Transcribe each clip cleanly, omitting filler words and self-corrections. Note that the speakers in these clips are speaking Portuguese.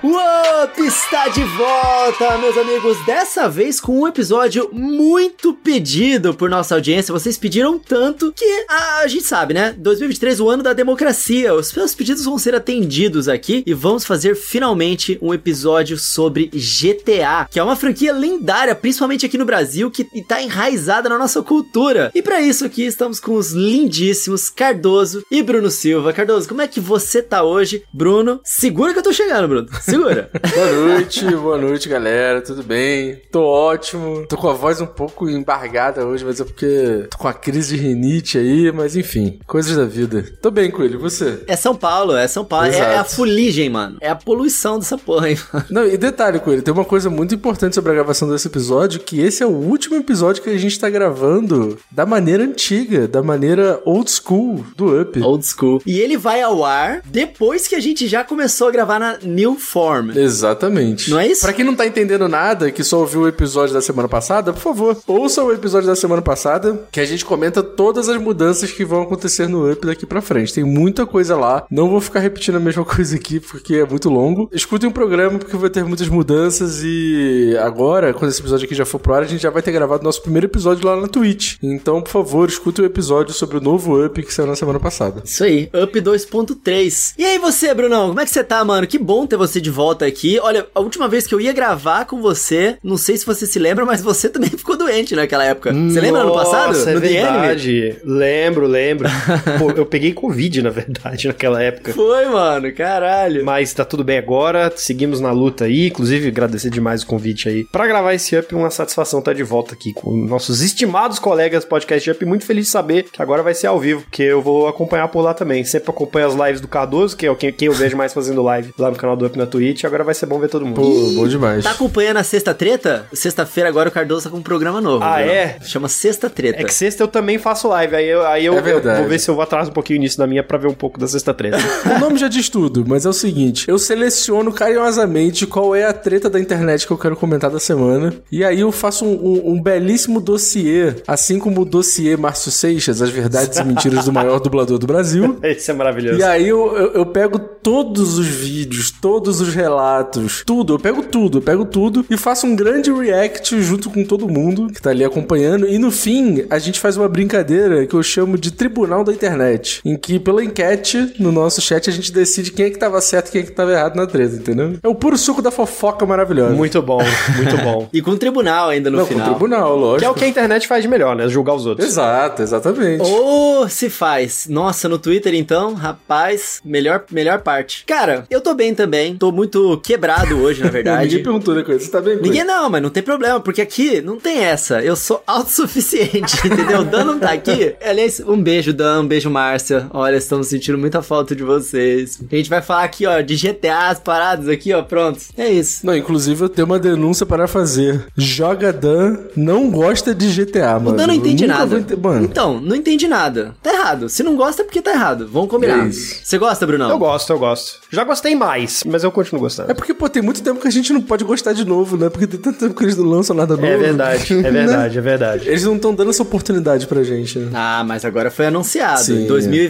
O Up está de volta, meus amigos, dessa vez com um episódio muito pedido por nossa audiência. Vocês pediram tanto que a gente sabe, né? 2023, o ano da democracia. Os seus pedidos vão ser atendidos aqui e vamos fazer finalmente um episódio sobre GTA, que é uma franquia lendária, principalmente aqui no Brasil, que está enraizada na nossa cultura. E para isso aqui estamos com os lindíssimos Cardoso e Bruno Silva. Cardoso, como é que você tá hoje? Bruno, segura que eu tô chegando, Bruno. Segura. Boa noite, galera. Tudo bem? Tô ótimo. Tô com a voz um pouco embargada hoje, mas é porque tô com a crise de rinite aí, mas enfim, coisas da vida. Tô bem, Coelho, e você? É São Paulo. É a fuligem, mano. É a poluição dessa porra aí, mano. Não, e detalhe, Coelho, tem uma coisa muito importante sobre a gravação desse episódio, que esse é o último episódio que a gente tá gravando da maneira antiga, da maneira old school do Up. Old school. E ele vai ao ar depois que a gente já começou a gravar na New Form. Exatamente. Não é isso? Pra quem não tá entendendo nada, que só ouviu o episódio da semana passada, por favor, ouça o episódio da semana passada, que a gente comenta todas as mudanças que vão acontecer no Up daqui pra frente. Tem muita coisa lá. Não vou ficar repetindo a mesma coisa aqui, porque é muito longo. Escutem o programa, porque vai ter muitas mudanças e agora, quando esse episódio aqui já for pro ar, a gente já vai ter gravado nosso primeiro episódio lá na Twitch. Então, por favor, escutem o episódio sobre o novo Up que saiu na semana passada. Isso aí, Up 2.3. E aí você, Brunão, como é que você tá, mano? Que bom ter você de volta aqui. Olha, a última vez que eu ia gravar com você, não sei se você se lembra, mas você também ficou doente naquela época. Você lembra ano passado? Nossa, é no verdade. Lembro. Pô, eu peguei Covid, na verdade, naquela época. Foi, mano, caralho. Mas tá tudo bem agora, seguimos na luta aí, inclusive agradecer demais o convite aí. Pra gravar esse Up, uma satisfação estar de volta aqui com nossos estimados colegas podcast Up, muito feliz de saber que agora vai ser ao vivo, porque eu vou acompanhar por lá também. Sempre acompanho as lives do Cardoso, que é quem eu vejo mais fazendo live lá no canal do Up na Twitch, agora vai ser bom ver todo mundo. Pô, bom demais. Tá acompanhando a Sexta Treta? Sexta-feira agora o Cardoso tá com um programa novo. Ah, viu? é? Chama Sexta Treta. É que sexta eu também faço live, aí eu vou ver se eu vou atrás um pouquinho nisso da minha pra ver um pouco da Sexta Treta. O nome já diz tudo, mas é o seguinte, eu seleciono carinhosamente qual é a treta da internet que eu quero comentar da semana, e aí eu faço um belíssimo dossiê, assim como o dossiê Márcio Seixas, as verdades e mentiras do maior dublador do Brasil. Esse é maravilhoso. E aí eu pego todos os vídeos, todos os relatos, tudo, eu pego tudo e faço um grande react junto com todo mundo que tá ali acompanhando, e no fim a gente faz uma brincadeira que eu chamo de Tribunal da Internet, em que pela enquete no nosso chat a gente decide quem é que tava certo e quem é que tava errado na treta, entendeu? É o puro suco da fofoca maravilhosa. Muito bom. E com o tribunal ainda no final. Com o tribunal, lógico. Que é o que a internet faz de melhor, né? Julgar os outros. Exatamente. Ou se faz. Nossa, no Twitter então, rapaz, melhor parte. Cara, eu tô bem também. Tô muito quebrado hoje, na verdade. Ninguém perguntou, né, coisa? Você tá bem com Ninguém não, mas não tem problema, porque aqui não tem essa. Eu sou autossuficiente, entendeu? O Dan não tá aqui. Aliás, um beijo, Dan, um beijo, Márcia. Olha, estamos sentindo muita falta de vocês. A gente vai falar aqui, ó, de GTA, as paradas aqui, ó, pronto. É isso. Não, inclusive eu tenho uma denúncia para fazer. Joga Dan não gosta de GTA, mano. O Dan não entende nada. Mano. Então, não entende nada. Tá errado. Se não gosta é porque tá errado. Vamos combinar. É isso. Você gosta, Brunão? Eu gosto. Já gostei mais, mas eu continuo gostando. É porque, pô, tem muito tempo que a gente não pode gostar de novo, né? Porque tem tanto tempo que eles não lançam nada novo. É verdade. Eles não estão dando essa oportunidade pra gente, né? Ah, mas agora foi anunciado. Sim. Em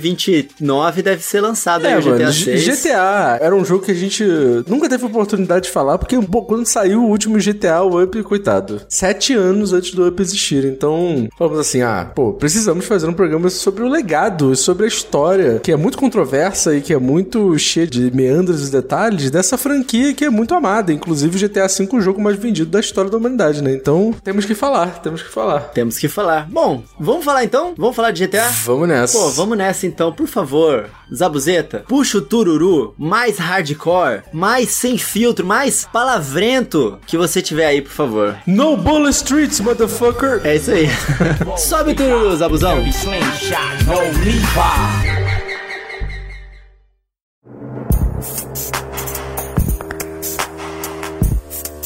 2029 deve ser lançado aí o GTA mano, 6. GTA era um jogo que a gente nunca teve oportunidade de falar, porque pô, quando saiu o último GTA, o Up, coitado, 7 anos antes do Up existir. Então, falamos assim, precisamos fazer um programa sobre o legado, sobre a história, que é muito controversa e que é muito cheia de meandros e detalhes dessa franquia que é muito amada. Inclusive, o GTA V é o jogo mais vendido da história da humanidade, né? Então, temos que falar. Temos que falar. Bom, vamos falar então? Vamos falar de GTA? Vamos nessa. Pô, vamos nessa então, por favor. Zabuzeta, puxa o tururu mais hardcore, mais sem filtro, mais palavrento que você tiver aí, por favor. No bullet streets, motherfucker! É isso aí. Sobe o tururu, Zabuzão.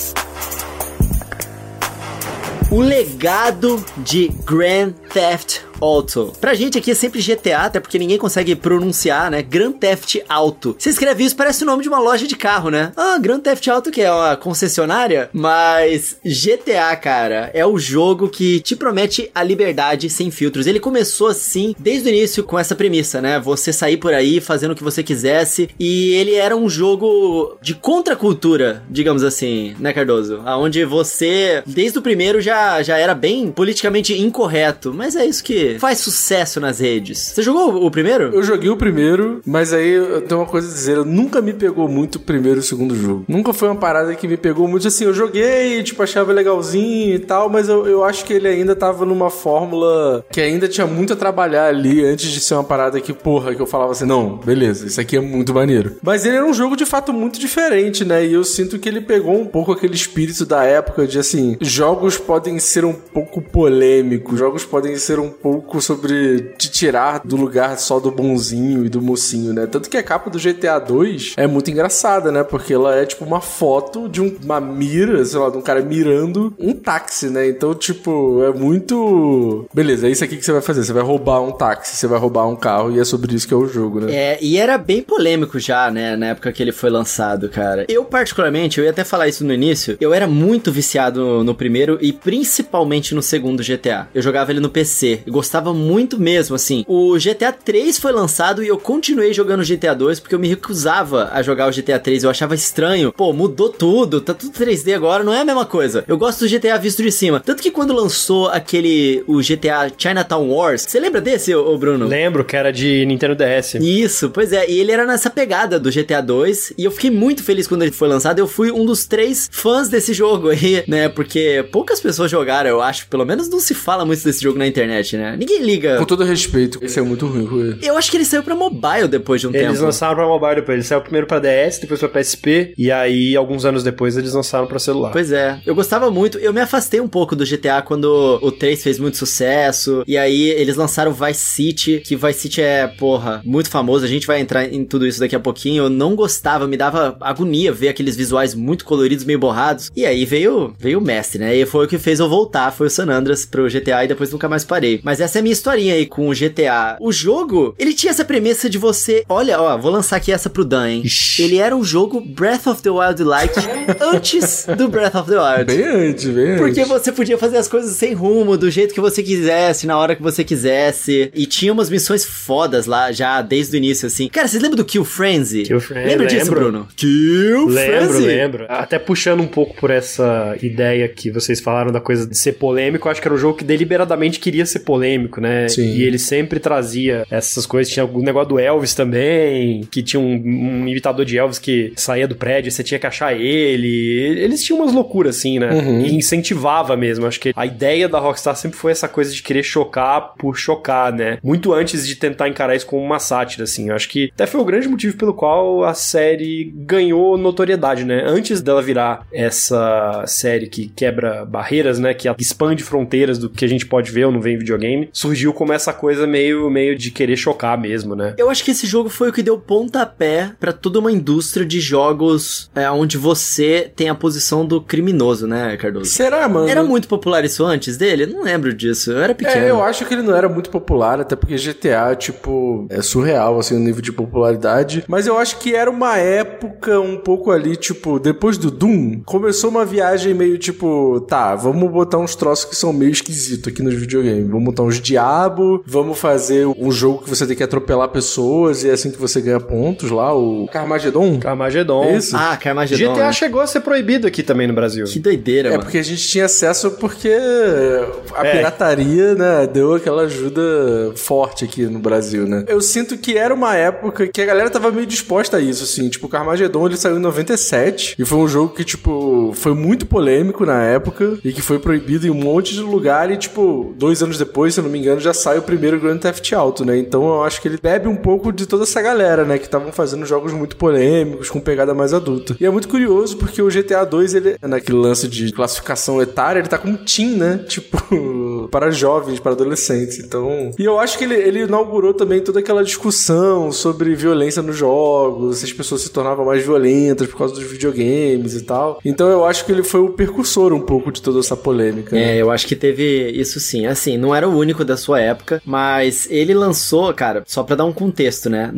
O legado de Grand Theft Auto. Pra gente aqui é sempre GTA, até porque ninguém consegue pronunciar, né? Grand Theft Auto. Você escreve isso, parece o nome de uma loja de carro, né? Ah, Grand Theft Auto, que é uma concessionária, mas GTA, cara, é o jogo que te promete a liberdade sem filtros. Ele começou assim, desde o início, com essa premissa, né? Você sair por aí fazendo o que você quisesse, e ele era um jogo de contracultura, digamos assim, né, Cardoso? Onde você, desde o primeiro, já era bem politicamente incorreto, mas é isso que faz sucesso nas redes. Você jogou o primeiro? Eu joguei o primeiro, mas aí eu tenho uma coisa a dizer, nunca me pegou muito o primeiro e o segundo jogo. Nunca foi uma parada que me pegou muito, assim, eu joguei, tipo, achava legalzinho e tal, mas eu acho que ele ainda tava numa fórmula que ainda tinha muito a trabalhar ali antes de ser uma parada que, porra, que eu falava assim, não, beleza, isso aqui é muito maneiro. Mas ele era um jogo de fato muito diferente, né? E eu sinto que ele pegou um pouco aquele espírito da época de, assim, jogos podem ser um pouco polêmicos, jogos podem ser um pouco sobre te tirar do lugar só do bonzinho e do mocinho, né? Tanto que a capa do GTA 2 é muito engraçada, né? Porque ela é, tipo, uma foto de uma mira, sei lá, de um cara mirando um táxi, né? Então, tipo, é muito... Beleza, é isso aqui que você vai fazer. Você vai roubar um táxi, você vai roubar um carro e é sobre isso que é o jogo, né? É, e era bem polêmico já, né? Na época que ele foi lançado, cara. Eu, particularmente, eu ia até falar isso no início, eu era muito viciado no primeiro e principalmente no segundo GTA. Eu jogava ele no PC e gostava muito mesmo, assim. O GTA 3 foi lançado e eu continuei jogando GTA 2 porque eu me recusava a jogar o GTA 3. Eu achava estranho. Pô, mudou tudo, tá tudo 3D agora, não é a mesma coisa. Eu gosto do GTA visto de cima. Tanto que quando lançou o GTA Chinatown Wars, você lembra desse, ô Bruno? Lembro, que era de Nintendo DS. Isso, pois é. E ele era nessa pegada do GTA 2 e eu fiquei muito feliz quando ele foi lançado. Eu fui um dos 3 fãs desse jogo aí, né? Porque poucas pessoas jogaram, eu acho. Pelo menos não se fala muito desse jogo na internet, né? Ninguém liga. Com todo respeito, esse é muito ruim com ele. Eu acho que ele saiu pra mobile depois de um tempo. Eles lançaram pra mobile depois. Ele saiu primeiro pra DS, depois pra PSP, e aí, alguns anos depois, eles lançaram pra celular. Pois é. Eu gostava muito. Eu me afastei um pouco do GTA quando o 3 fez muito sucesso, e aí eles lançaram Vice City, que Vice City é, porra, muito famoso. A gente vai entrar em tudo isso daqui a pouquinho. Eu não gostava, me dava agonia ver aqueles visuais muito coloridos, meio borrados. E aí veio o mestre, né? E foi o que fez eu voltar, foi o San Andreas pro GTA e depois nunca mais parei. Mas essa é a minha historinha aí com o GTA. O jogo, ele tinha essa premissa de você... Olha, ó, vou lançar aqui essa pro Dan, hein? Ixi. Ele era um jogo Breath of the Wild-like antes do Breath of the Wild. Bem antes. Porque você podia fazer as coisas sem rumo, do jeito que você quisesse, na hora que você quisesse. E tinha umas missões fodas lá, já desde o início, assim. Cara, vocês lembram do Kill Frenzy? Kill Frenzy, Lembra disso, lembro. Bruno? Kill Frenzy? Lembro. Até puxando um pouco por essa ideia que vocês falaram da coisa de ser polêmico, eu acho que era um jogo que deliberadamente queria ser polêmico, né? Sim. E ele sempre trazia essas coisas. Tinha o negócio do Elvis também, que tinha um imitador de Elvis que saía do prédio e você tinha que achar ele. Eles tinham umas loucuras, assim, né? Uhum. E incentivava mesmo. Acho que a ideia da Rockstar sempre foi essa coisa de querer chocar por chocar, né? Muito antes de tentar encarar isso como uma sátira, assim. Eu acho que até foi o grande motivo pelo qual a série ganhou notoriedade, né? Antes dela virar essa série que quebra barreiras, né? Que expande fronteiras do que a gente pode ver ou não ver em videogame, surgiu como essa coisa meio de querer chocar mesmo, né? Eu acho que esse jogo foi o que deu pontapé pra toda uma indústria de jogos onde você tem a posição do criminoso, né, Cardoso? Será, mano? Era muito popular isso antes dele? Eu não lembro disso. Eu era pequeno. Eu acho que ele não era muito popular, até porque GTA, tipo, é surreal, assim, o nível de popularidade. Mas eu acho que era uma época um pouco ali, tipo, depois do Doom, começou uma viagem meio, tipo, tá, vamos botar uns troços que são meio esquisitos aqui nos videogames. Vamos botar uns diabo, vamos fazer um jogo que você tem que atropelar pessoas e é assim que você ganha pontos lá, o Carmageddon. Carmageddon. É isso? Ah, Carmageddon. GTA né? chegou a ser proibido aqui também no Brasil. Que doideira, É mano. porque a gente tinha acesso porque a pirataria, né, deu aquela ajuda forte aqui no Brasil, né? Eu sinto que era uma época que a galera tava meio disposta a isso, assim. Tipo, o Carmageddon, ele saiu em 97 e foi um jogo que, tipo, foi muito polêmico na época e que foi proibido em um monte de lugar e, tipo, 2 anos depois, se eu não me engano, já sai o primeiro Grand Theft Auto, né? Então eu acho que ele bebe um pouco de toda essa galera, né, que estavam fazendo jogos muito polêmicos, com pegada mais adulta. E é muito curioso porque o GTA 2, ele, naquele lance de classificação etária, ele tá com um teen, né? Tipo, para jovens, para adolescentes. Então... E eu acho que ele inaugurou também toda aquela discussão sobre violência nos jogos, se as pessoas se tornavam mais violentas por causa dos videogames e tal. Então eu acho que ele foi o precursor um pouco de toda essa polêmica. É, eu acho que teve isso sim. Assim, não era o único da sua época, mas ele lançou, cara, só pra dar um contexto, né?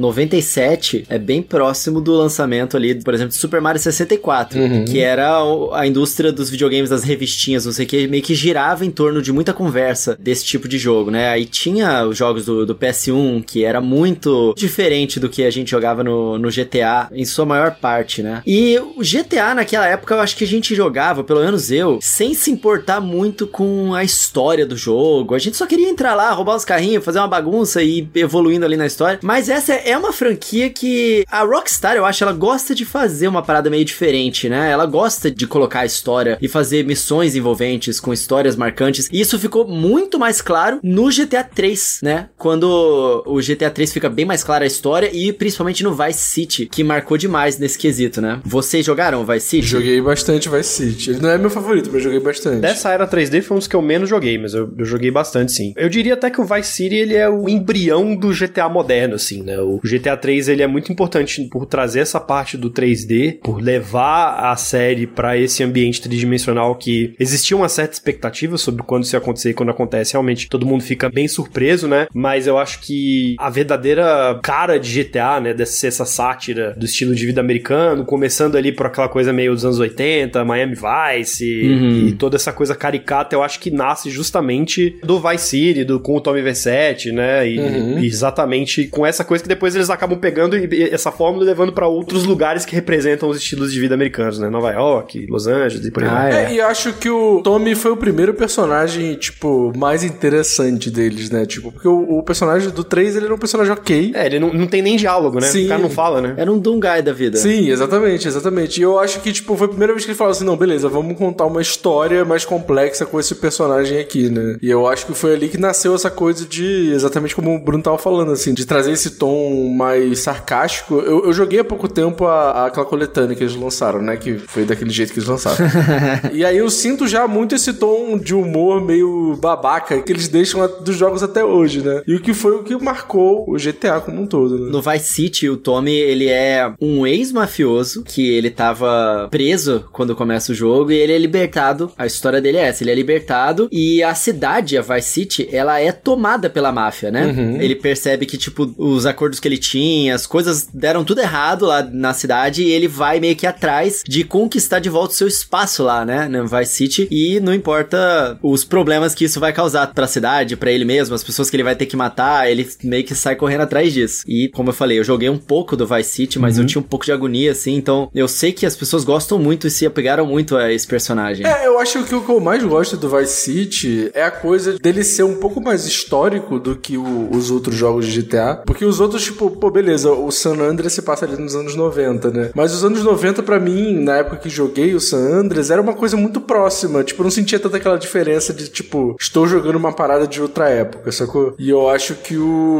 97 é bem próximo do lançamento ali, por exemplo, de Super Mario 64, que era a indústria dos videogames, das revistinhas, não sei o que, meio que girava em torno de muita conversa desse tipo de jogo, né? Aí tinha os jogos do PS1, que era muito diferente do que a gente jogava no GTA, em sua maior parte, né? E o GTA naquela época, eu acho que a gente jogava, pelo menos eu, sem se importar muito com a história do jogo. A gente só queria entrar lá, roubar os carrinhos, fazer uma bagunça e ir evoluindo ali na história. Mas essa é uma franquia que a Rockstar, eu acho, ela gosta de fazer uma parada meio diferente, né? Ela gosta de colocar a história e fazer missões envolventes com histórias marcantes. E isso ficou muito mais claro no GTA 3, né? Quando o GTA 3 fica bem mais clara a história e principalmente no Vice City, que marcou demais nesse quesito, né? Vocês jogaram Vice City? Joguei bastante Vice City. Ele não é meu favorito, mas joguei bastante. Dessa era 3D foi um dos que eu menos joguei, mas eu joguei bastante, sim. Eu diria até que o Vice City, ele é o embrião do GTA moderno, assim, né? O GTA 3, ele é muito importante por trazer essa parte do 3D, por levar a série pra esse ambiente tridimensional que existia uma certa expectativa sobre quando isso ia acontecer e quando acontece. Realmente, todo mundo fica bem surpreso, né? Mas eu acho que a verdadeira cara de GTA, né? Dessa ser essa sátira do estilo de vida americano, começando ali por aquela coisa meio dos anos 80, Miami Vice e toda essa coisa caricata, eu acho que nasce justamente do Vice City, com o Tommy Vercetti, né? E exatamente com essa coisa que depois eles acabam pegando e essa fórmula levando pra outros lugares que representam os estilos de vida americanos, né? Nova York, Los Angeles e por aí vai. E acho que o Tommy foi o primeiro personagem, tipo, mais interessante deles, né? Tipo, porque o personagem do 3, ele era um personagem ok. Ele não tem nem diálogo, né? Sim. O cara não fala, né? Era um Doomguy da vida. Sim, exatamente. E eu acho que, tipo, foi a primeira vez que ele falou assim, não, beleza, vamos contar uma história mais complexa com esse personagem aqui, né? E eu acho que foi ali que nasceu essa coisa de, exatamente como o Bruno tava falando, assim, de trazer esse tom mais sarcástico. Eu joguei há pouco tempo aquela coletânea que eles lançaram, né? Que foi daquele jeito que eles lançaram. E aí eu sinto já muito esse tom de humor meio babaca que eles deixam dos jogos até hoje, né? E o que foi o que marcou o GTA como um todo, né? No Vice City, o Tommy, ele é um ex-mafioso que ele tava preso quando começa o jogo e ele é libertado. A história dele é essa, ele é libertado e a cidade, a Vice City, ela é tomada pela máfia, né? Ele percebe que, tipo, os acordos que ele tinha, as coisas deram tudo errado lá na cidade e ele vai meio que atrás de conquistar de volta o seu espaço lá, né? Na Vice City, e não importa os problemas que isso vai causar pra cidade, pra ele mesmo, as pessoas que ele vai ter que matar, ele meio que sai correndo atrás disso. E, como eu falei, eu joguei um pouco do Vice City, mas eu tinha um pouco de agonia, assim, então eu sei que as pessoas gostam muito e se apegaram muito a esse personagem. Eu acho que o que eu mais gosto do Vice City é a coisa dele ser um pouco mais histórico do que os outros jogos de GTA, porque os outros, tipo, pô, beleza, o San Andreas se passa ali nos anos 90, né? Mas os anos 90, pra mim, na época que joguei o San Andreas, era uma coisa muito próxima, tipo, eu não sentia tanta aquela diferença de, tipo, estou jogando uma parada de outra época, sacou? E eu acho que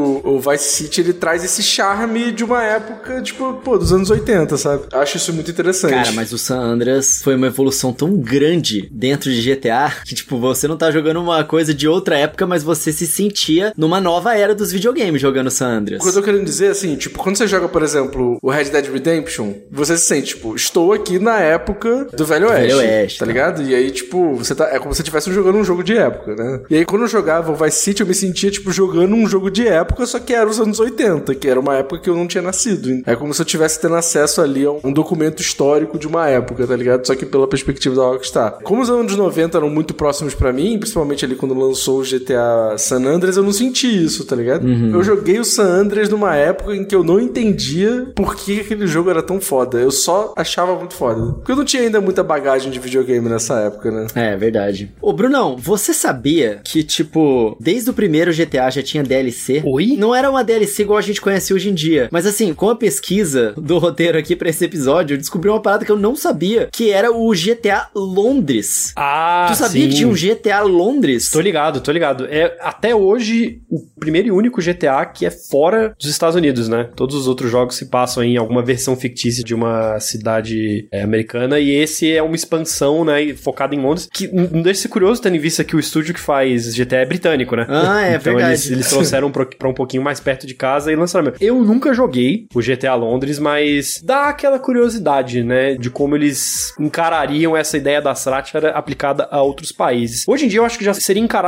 o Vice City, ele traz esse charme de uma época, tipo, pô, dos anos 80, sabe? Acho isso muito interessante. Cara, mas o San Andreas foi uma evolução tão grande dentro de GTA que, tipo, você não tá jogando uma coisa de outra época, mas você se sentia numa nova era dos videogames jogando San Andreas. O que eu tô querendo dizer, assim, tipo, quando você joga, por exemplo, o Red Dead Redemption, você se sente, tipo, estou aqui na época do Velho Oeste, tá ligado? E aí, tipo, você tá, é como se você estivesse jogando um jogo de época, né? E aí, quando eu jogava o Vice City, eu me sentia, tipo, jogando um jogo de época, só que era os anos 80, que era uma época que eu não tinha nascido. É como se eu tivesse tendo acesso ali a um documento histórico de uma época, tá ligado? Só que pela perspectiva da Rockstar. Como os anos 90 eram muito próximos pra mim, principalmente ali quando lançou o GTA San Andreas, eu não senti isso, tá ligado? Eu joguei o San Andreas numa época em que eu não entendia por que aquele jogo era tão foda. Eu só achava muito foda. Porque eu não tinha ainda muita bagagem de videogame nessa época, né? É, verdade. Ô, Brunão, você sabia que, tipo, desde o primeiro GTA já tinha DLC? Oi? Não era uma DLC igual a gente conhece hoje em dia. Mas, assim, com a pesquisa do roteiro aqui pra esse episódio, eu descobri uma parada que eu não sabia, que era o GTA Londres. Ah, tu sabia sim. que tinha um GTA Londres? Tô ligado. É até hoje o primeiro e único GTA que é fora dos Estados Unidos, né? Todos os outros jogos se passam em alguma versão fictícia de uma cidade americana, e esse é uma expansão, né, focada em Londres, que não deixa de ser curioso, tendo em vista que o estúdio que faz GTA é britânico, né? Ah, é então verdade. Eles trouxeram pra um pouquinho mais perto de casa e lançaram. Eu nunca joguei o GTA Londres, mas dá aquela curiosidade, né, de como eles encarariam essa ideia da sátira aplicada a outros países. Hoje em dia eu acho que já seria encarado, acho, como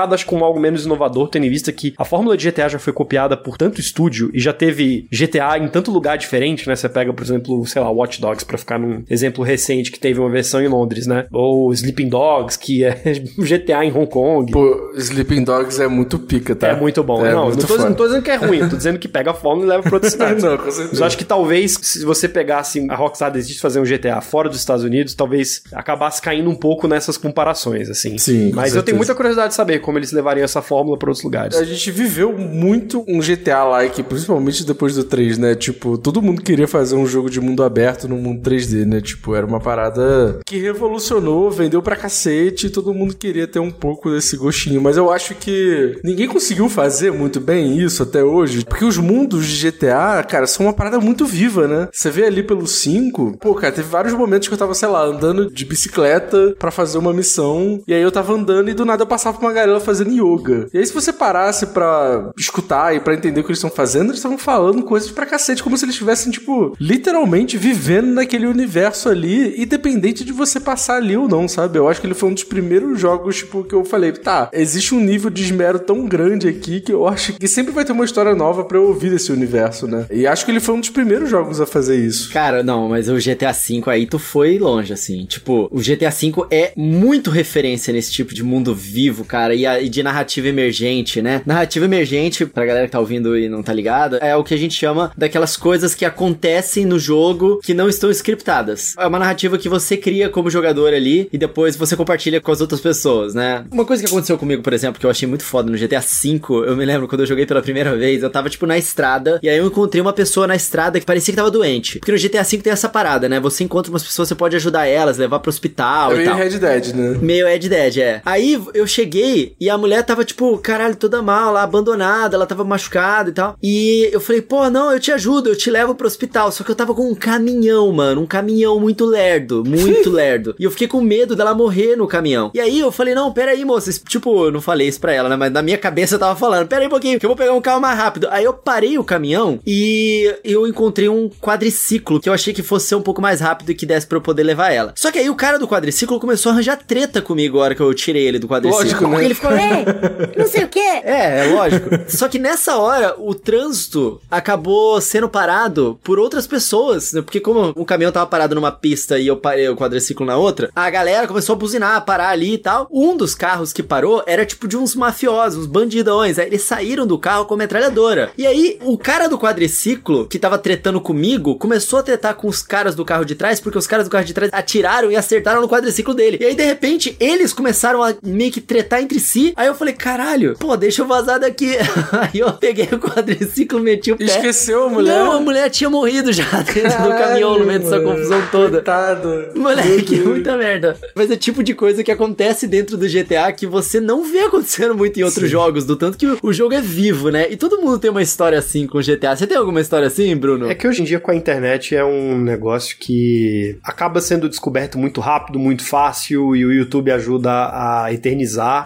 algo menos inovador, tendo em vista que a fórmula de GTA já foi copiada por tanto estúdio e já teve GTA em tanto lugar diferente, né? Você pega, por exemplo, sei lá, Watch Dogs, pra ficar num exemplo recente, que teve uma versão em Londres, né? Ou Sleeping Dogs, que é GTA em Hong Kong. Pô, Sleeping Dogs é muito pica, tá? É muito bom. Não tô dizendo que é ruim, tô dizendo que pega a fórmula e leva pra outras cidades. Não, com certeza. Mas eu acho que talvez, se você pegasse a Rockstar desiste fazer um GTA fora dos Estados Unidos, talvez acabasse caindo um pouco nessas comparações, assim. Sim, mas eu tenho muita curiosidade de saber como eles levariam essa fórmula pra outros lugares. A gente viveu muito um GTA-like, principalmente depois do 3, né? Tipo, todo mundo queria fazer um jogo de mundo aberto no mundo 3D, né? Tipo, era uma parada que revolucionou, vendeu pra cacete, e todo mundo queria ter um pouco desse gostinho. Mas eu acho que ninguém conseguiu fazer muito bem isso até hoje, porque os mundos de GTA, cara, são uma parada muito viva, né? Você vê ali pelo 5, pô, cara, teve vários momentos que eu tava, sei lá, andando de bicicleta pra fazer uma missão, e aí eu tava andando e do nada eu passava por uma galera fazendo yoga. E aí se você parasse pra escutar e pra entender o que eles estão fazendo, eles estavam falando coisas pra cacete, como se eles estivessem, tipo, literalmente vivendo naquele universo ali, independente de você passar ali ou não, sabe? Eu acho que ele foi um dos primeiros jogos, tipo, que eu falei, tá, existe um nível de esmero tão grande aqui que eu acho que sempre vai ter uma história nova pra eu ouvir desse universo, né? E acho que ele foi um dos primeiros jogos a fazer isso. Cara, não, mas o GTA V aí tu foi longe, assim. Tipo, o GTA V é muito referência nesse tipo de mundo vivo, cara, e de narrativa emergente, né? Narrativa emergente, pra galera que tá ouvindo e não tá ligada, é o que a gente chama daquelas coisas que acontecem no jogo que não estão scriptadas. É uma narrativa que você cria como jogador ali e depois você compartilha com as outras pessoas, né? Uma coisa que aconteceu comigo, por exemplo, que eu achei muito foda no GTA V, eu me lembro quando eu joguei pela primeira vez, eu tava, tipo, na estrada, e aí eu encontrei uma pessoa na estrada que parecia que tava doente. Porque no GTA V tem essa parada, né? Você encontra umas pessoas, você pode ajudar elas, levar pro hospital e tal. Meio Red Dead, né? Meio Red Dead, é. Aí eu cheguei e a mulher tava, tipo, caralho, toda mal lá, abandonada, ela tava machucada e tal. E eu falei, pô, não, eu te ajudo, eu te levo pro hospital. Só que eu tava com um caminhão, mano, um caminhão muito lerdo, muito lerdo. E eu fiquei com medo dela morrer no caminhão. E aí eu falei, não, pera aí, moça. Tipo, eu não falei isso pra ela, né? Mas na minha cabeça eu tava falando, pera aí um pouquinho, que eu vou pegar um carro mais rápido. Aí eu parei o caminhão e eu encontrei um quadriciclo que eu achei que fosse ser um pouco mais rápido e que desse pra eu poder levar ela. Só que aí o cara do quadriciclo começou a arranjar treta comigo a hora que eu tirei ele do quadriciclo. Lógico, né? Porque ele ficou, não sei o quê. É lógico. Só que nessa hora, o trânsito acabou sendo parado por outras pessoas, né? Porque como o caminhão tava parado numa pista e eu parei o quadriciclo na outra, a galera começou a buzinar, parar ali e tal. Um dos carros que parou era tipo de uns mafiosos, uns bandidões. Aí eles saíram do carro com a metralhadora. E aí, o cara do quadriciclo, que tava tretando comigo, começou a tretar com os caras do carro de trás, porque os caras do carro de trás atiraram e acertaram no quadriciclo dele. E aí, de repente, eles começaram a meio que tretar entre si. Aí eu falei, caralho, pô, deixa eu vazar daqui. Aí eu peguei o quadriciclo, meti o pé. Esqueceu a mulher? Não, a mulher tinha morrido já dentro do caminhão no meio dessa confusão toda. Coitado. Moleque, muita merda. Mas é tipo de coisa que acontece dentro do GTA que você não vê acontecendo muito em outros jogos, do tanto que o jogo é vivo, né? E todo mundo tem uma história assim com GTA. Você tem alguma história assim, Bruno? É que hoje em dia com a internet é um negócio que acaba sendo descoberto muito rápido, muito fácil, e o YouTube ajuda a eternizar,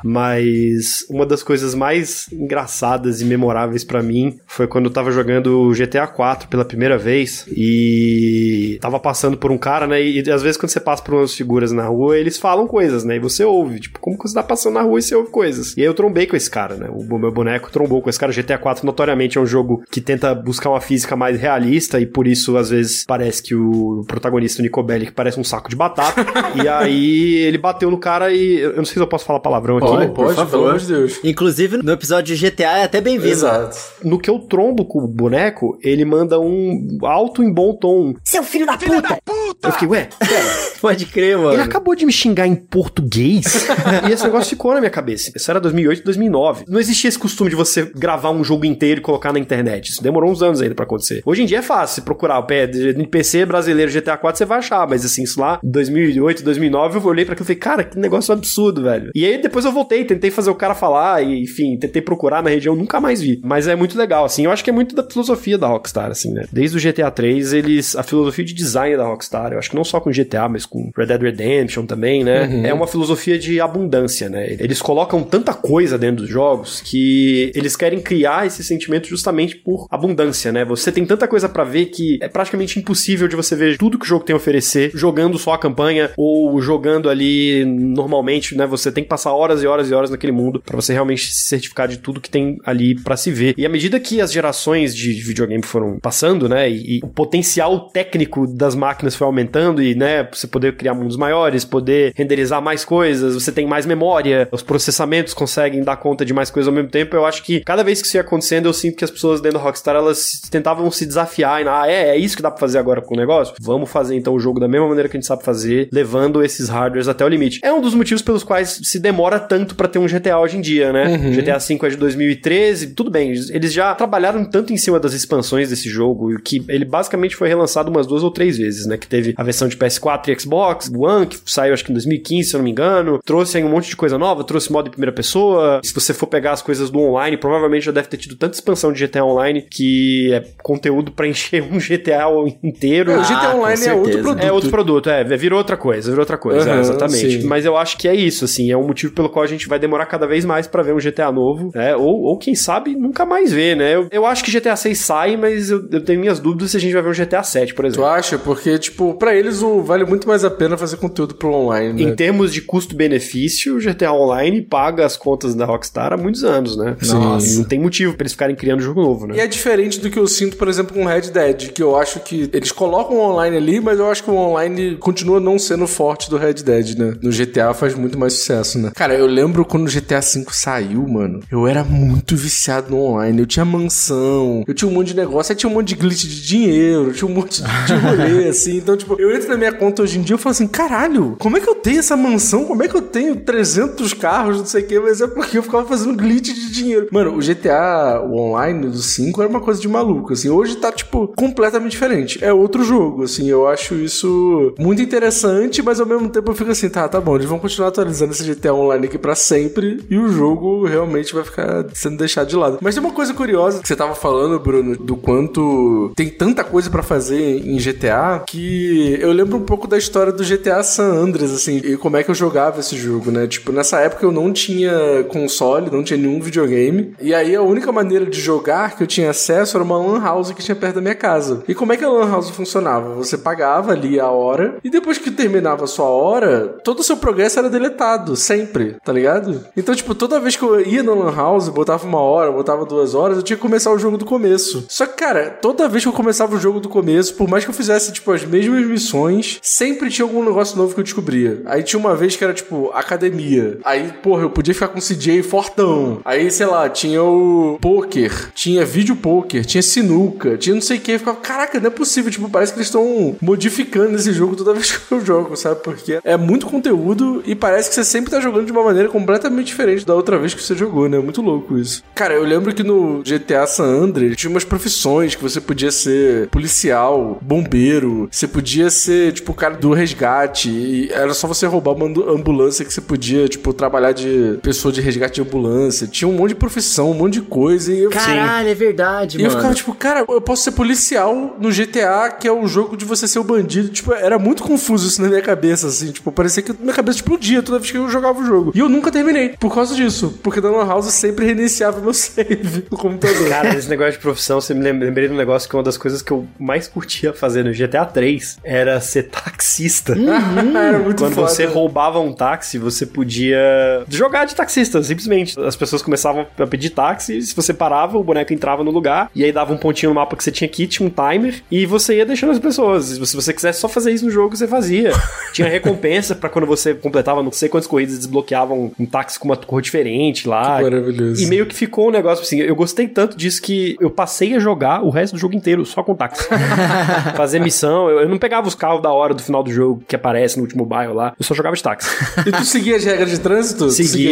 mas uma das coisas mais engraçadas e memoráveis pra mim foi quando eu tava jogando GTA 4 pela primeira vez e tava passando por um cara, né, e às vezes quando você passa por umas figuras na rua, eles falam coisas, né, e você ouve, tipo, como que você tá passando na rua e você ouve coisas? E aí eu trombei com esse cara, né, o meu boneco trombou com esse cara. GTA 4 notoriamente é um jogo que tenta buscar uma física mais realista e por isso às vezes parece que o protagonista, o Nico Bellic, parece um saco de batata. E aí ele bateu no cara e eu não sei se eu posso falar palavrão aqui. Pode, pelo amor de Deus. Inclusive no episódio de GTA é até bem-vindo. Exato. No que eu trombo com o boneco, ele manda um alto em bom tom: seu filho da puta! Eu fiquei, ué, pera. Pode crer, mano. Ele acabou de me xingar em português e esse negócio ficou na minha cabeça. Isso era 2008, 2009. Não existia esse costume de você gravar um jogo inteiro e colocar na internet. Isso demorou uns anos ainda pra acontecer. Hoje em dia é fácil. Se procurar o pé de NPC brasileiro GTA 4, você vai achar. Mas assim, isso lá, 2008, 2009, eu olhei pra aquilo e falei, cara, que negócio absurdo, velho. E aí depois eu voltei, tentei fazer o cara falar e, enfim, tentei procurar na região, nunca mais vi. Mas é muito legal, assim. Eu acho que é muito da filosofia da Rockstar, assim, né? Desde o GTA 3, a filosofia de design da Rockstar Rockstar, eu acho que não só com GTA, mas com Red Dead Redemption também, né? É uma filosofia de abundância, né? Eles colocam tanta coisa dentro dos jogos que eles querem criar esse sentimento justamente por abundância, né? Você tem tanta coisa pra ver que é praticamente impossível de você ver tudo que o jogo tem a oferecer jogando só a campanha ou jogando ali normalmente, né? Você tem que passar horas e horas e horas naquele mundo pra você realmente se certificar de tudo que tem ali pra se ver. E à medida que as gerações de videogame foram passando, né? E o potencial técnico das máquinas foi aumentando e, né? Você poder criar mundos maiores, poder renderizar mais coisas, você tem mais memória, os processamentos conseguem dar conta de mais coisas ao mesmo tempo. Eu acho que cada vez que isso ia acontecendo, eu sinto que as pessoas dentro da Rockstar, elas tentavam se desafiar e, é isso que dá pra fazer agora com o negócio? Vamos fazer então o jogo da mesma maneira que a gente sabe fazer, levando esses hardwares até o limite. É um dos motivos pelos quais se demora tanto pra ter um GTA hoje em dia, né? GTA V é de 2013, tudo bem, eles já trabalharam tanto em cima das expansões desse jogo, que ele basicamente foi relançado umas 2 ou 3 vezes, né? Que teve a versão de PS4 e Xbox One, que saiu acho que em 2015, se eu não me engano, trouxe aí um monte de coisa nova, trouxe modo em primeira pessoa. Se você for pegar as coisas do online, provavelmente já deve ter tido tanta expansão de GTA Online que é conteúdo pra encher um GTA inteiro. O GTA Online é outro produto. É outro produto, virou outra coisa, exatamente. Sim. Mas eu acho que é isso, assim, é um motivo pelo qual a gente vai demorar cada vez mais pra ver um GTA novo, ou quem sabe nunca mais ver, né? Eu acho que GTA 6 sai, mas eu tenho minhas dúvidas se a gente vai ver um GTA 7, por exemplo. Tu acha? Porque, tipo, pra eles vale muito mais a pena fazer conteúdo pro online, né? Em termos de custo-benefício, o GTA Online paga as contas da Rockstar há muitos anos, né? Nossa. Não tem motivo pra eles ficarem criando jogo novo, né? E é diferente do que eu sinto, por exemplo, com Red Dead, que eu acho que eles colocam o online ali, mas eu acho que o online continua não sendo forte do Red Dead, né? No GTA faz muito mais sucesso, né? Cara, eu lembro quando o GTA V saiu, mano, eu era muito viciado no online. Eu tinha mansão, eu tinha um monte de negócio, aí tinha um monte de glitch de dinheiro, tinha um monte de rolê, assim. Então, tipo, eu entro na minha conta hoje em dia e falo assim, caralho, como é que eu tenho essa mansão? Como é que eu tenho 300 carros, não sei o que, mas é porque eu ficava fazendo glitch de dinheiro. Mano, o GTA, o online do 5 era uma coisa de maluco, assim. Hoje tá, tipo, completamente diferente. É outro jogo, assim. Eu acho isso muito interessante, mas ao mesmo tempo eu fico assim, tá bom, eles vão continuar atualizando esse GTA Online aqui pra sempre e o jogo realmente vai ficar sendo deixado de lado. Mas tem uma coisa curiosa que você tava falando, Bruno, do quanto tem tanta coisa pra fazer em GTA, que eu lembro um pouco da história do GTA San Andreas, assim, e como é que eu jogava esse jogo, né? Tipo, nessa época eu não tinha console, não tinha nenhum videogame, e aí a única maneira de jogar que eu tinha acesso era uma lan house que tinha perto da minha casa. E como é que a lan house funcionava? Você pagava ali a hora, e depois que terminava a sua hora, todo o seu progresso era deletado, sempre, tá ligado? Então, tipo, toda vez que eu ia na lan house, botava 1 hora, botava 2 horas, eu tinha que começar o jogo do começo. Só que, cara, toda vez que eu começava o jogo do começo, por mais que eu fizesse, tipo, as mesmas missões, sempre tinha algum negócio novo que eu descobria. Aí tinha uma vez que era, tipo, academia. Aí, porra, eu podia ficar com o CJ fortão. Aí, sei lá, tinha o poker, tinha vídeo poker, tinha sinuca, tinha não sei o que. Eu ficava, caraca, não é possível. Tipo, parece que eles estão modificando esse jogo toda vez que eu jogo, sabe? Porque é muito conteúdo e parece que você sempre tá jogando de uma maneira completamente diferente da outra vez que você jogou, né? É muito louco isso. Cara, eu lembro que no GTA San Andreas tinha umas profissões que você podia ser policial, bombeiro, você podia ser, tipo, o cara do resgate, e era só você roubar uma ambulância que você podia, tipo, trabalhar de pessoa de resgate de ambulância. Tinha um monte de profissão, um monte de coisa. E Caralho, é verdade, mano. E eu ficava, tipo, cara, eu posso ser policial no GTA, que é o jogo de você ser o bandido. Tipo, era muito confuso isso na minha cabeça, assim. Tipo, parecia que minha cabeça explodia toda vez que eu jogava o jogo. E eu nunca terminei por causa disso. Porque na Lan House sempre reiniciava meu save no computador. Cara, esse negócio de profissão, você me lembrei de um negócio que uma das coisas que eu mais curtia fazer no GTA 3 era ser taxista. Era muito Quando foda. você roubava um táxi, você podia jogar de taxista, simplesmente. As pessoas começavam a pedir táxi, se você parava, o boneco entrava no lugar, e aí dava um pontinho no mapa que você tinha aqui, tinha um timer, e você ia deixando as pessoas. Se você quisesse só fazer isso no jogo, você fazia. Tinha recompensa pra quando você completava não sei quantas corridas, desbloqueavam um táxi com uma cor diferente lá. Que maravilhoso. E meio que ficou um negócio assim, eu gostei tanto disso que eu passei a jogar o resto do jogo inteiro só com táxi. Fazer missão, eu não pegava os carros da hora do final do jogo que aparece no último bairro lá, eu só jogava de táxi. E tu seguia as regras de trânsito?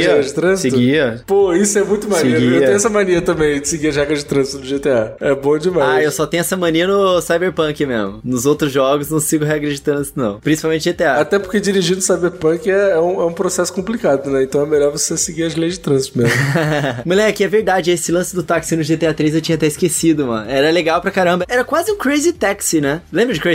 Seguia. Pô, isso é muito maneiro. Seguia. Eu tenho essa mania também de seguir as regras de trânsito do GTA. É bom demais. Eu só tenho essa mania no Cyberpunk mesmo. Nos outros jogos não sigo regras de trânsito, não. Principalmente GTA. Até porque dirigir no Cyberpunk é um processo complicado, né? Então é melhor você seguir as leis de trânsito mesmo. Moleque, é verdade. Esse lance do táxi no GTA 3 eu tinha até esquecido, mano. Era legal pra caramba. Era quase um Crazy Taxi, né? Lembra de Crazy Taxi?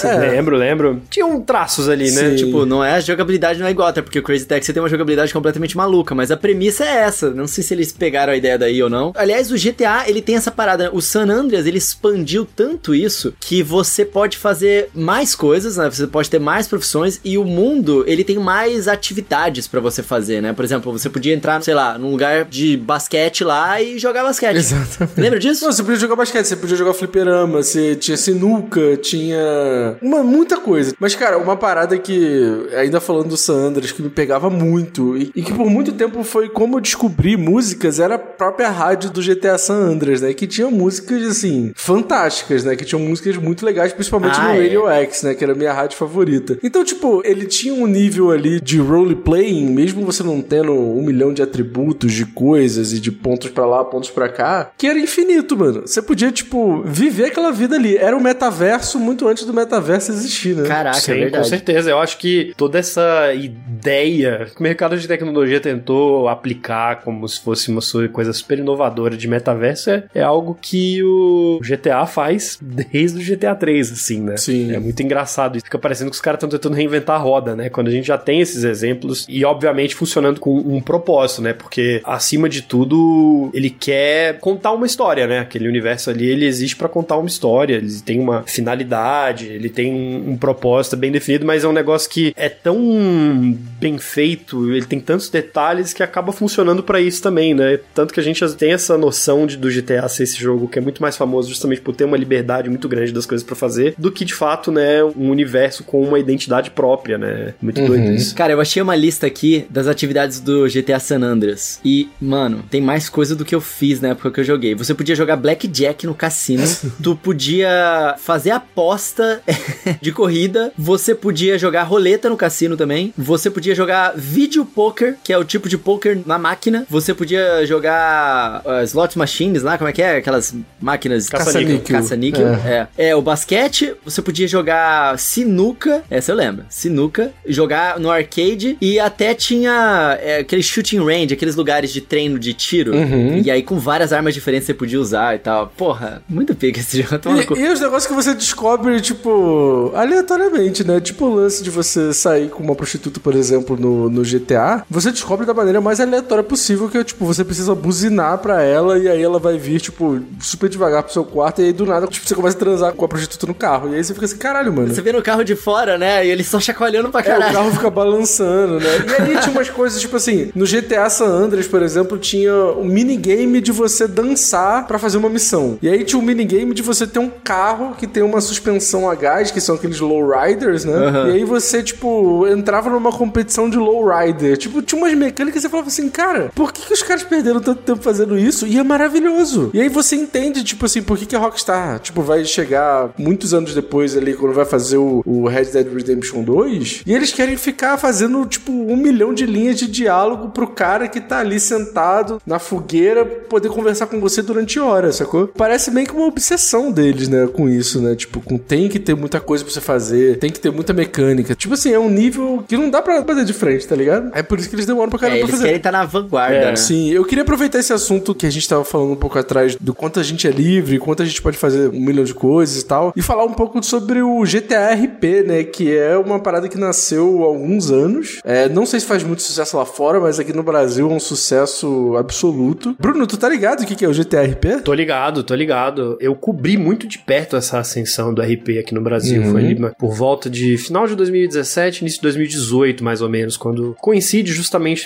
Lembro. Tinham traços ali, né? Sim. Tipo, não é a jogabilidade não é igual, até porque o Crazy Taxi tem uma jogabilidade completamente maluca, mas a premissa é essa. Não sei se eles pegaram a ideia daí ou não. Aliás, o GTA, ele tem essa parada, né? O San Andreas, ele expandiu tanto isso que você pode fazer mais coisas, né? Você pode ter mais profissões e o mundo, ele tem mais atividades pra você fazer, né? Por exemplo, você podia entrar, sei lá, num lugar de basquete lá e jogar basquete. Exatamente. Lembra disso? Não, você podia jogar basquete, você podia jogar fliperama, você tinha sinuca, tinha muita coisa. Mas, cara, uma parada que, ainda falando do San Andreas, que me pegava muito e que por muito tempo foi como eu descobri músicas, era a própria rádio do GTA San Andreas, né? Que tinha músicas, assim, fantásticas, né? Que tinham músicas muito legais, principalmente no Radio X, né? Que era a minha rádio favorita. Então, tipo, ele tinha um nível ali de roleplaying, mesmo você não tendo 1 milhão de atributos, de coisas e de pontos pra lá, pontos pra cá, que era infinito, mano. Você podia, tipo, viver aquela vida ali. Era o metaverso muito antes do metaverso existir, né? Caraca, sim, é verdade. Com certeza. Eu acho que toda essa ideia que o mercado de tecnologia tentou aplicar como se fosse uma coisa super inovadora de metaverso é algo que o GTA faz desde o GTA 3, assim, né? Sim. É muito engraçado. Fica parecendo que os caras estão tentando reinventar a roda, né? Quando a gente já tem esses exemplos e, obviamente, funcionando com um propósito, né? Porque, acima de tudo, ele quer contar uma história, né? Aquele universo ali, ele existe pra contar uma história, ele tem uma finalidade, ele tem um propósito bem definido, mas é um negócio que é tão bem feito, ele tem tantos detalhes que acaba funcionando pra isso também, né? Tanto que a gente tem essa noção do GTA ser esse jogo que é muito mais famoso justamente por ter uma liberdade muito grande das coisas pra fazer, do que, de fato, né, um universo com uma identidade própria, né? Muito doido isso. Cara, eu achei uma lista aqui das atividades do GTA San Andreas e, mano, tem mais coisa do que eu fiz na época que eu joguei. Você podia jogar Blackjack no cassino, tu podia fazer aposta de corrida, você podia jogar roleta no cassino também, você podia jogar video poker, que é o tipo de poker na máquina, você podia jogar slot machines lá, como é que é? Aquelas máquinas... Caça-níquel. O basquete, você podia jogar sinuca, essa eu lembro, sinuca, jogar no arcade e até tinha aquele shooting range, aqueles lugares de treino de tiro, e aí com várias armas diferentes você podia usar e tal. Porra, muito pica esse jogo. E os negócios que você descobre, tipo, aleatoriamente, né? Tipo o lance de você sair com uma prostituta, por exemplo, no GTA, você descobre da maneira mais aleatória possível, que é, tipo, você precisa buzinar pra ela e aí ela vai vir, tipo, super devagar pro seu quarto e aí do nada, tipo, você começa a transar com a prostituta no carro. E aí você fica assim, caralho, mano. Você vê no carro de fora, né? E ele só chacoalhando pra caralho. O carro fica balançando, né? E aí tinha umas coisas, tipo assim, no GTA San Andreas, por exemplo, tinha um minigame de você dançar pra fazer uma missão. E aí tinha um minigame de você ter um carro que tem uma suspensão a gás, que são aqueles lowriders, né? E aí você, tipo, entrava numa competição de lowrider. Tipo, tinha umas mecânicas e você falava assim, cara, por que os caras perderam tanto tempo fazendo isso? E é maravilhoso. E aí você entende, tipo assim, por que a Rockstar, tipo, vai chegar muitos anos depois ali, quando vai fazer o Red Dead Redemption 2, e eles querem ficar fazendo, tipo, 1 milhão de linhas de diálogo pro cara que tá ali sentado na fogueira poder conversar com você durante horas, sacou? Parece meio que uma obsessão deles, né, com isso, né? Tipo, tem que ter muita coisa pra você fazer, tem que ter muita mecânica. Tipo assim, é um nível que não dá pra bater de frente, tá ligado? É por isso que eles demoram pra caramba pra fazer. Eles querem estar na vanguarda, né? Sim, eu queria aproveitar esse assunto que a gente tava falando um pouco atrás, do quanto a gente é livre, quanto a gente pode fazer 1 milhão de coisas e tal, e falar um pouco sobre o GTA RP, né, que é uma parada que nasceu há alguns anos. Não sei se faz muito sucesso lá fora, mas aqui no Brasil é um sucesso absoluto. Bruno, tu tá ligado o que é o GTA RP? Tô ligado. Eu cobri muito de perto essa ascensão do RP aqui no Brasil. Foi ali por volta de final de 2017, início de 2018, mais ou menos, quando coincide justamente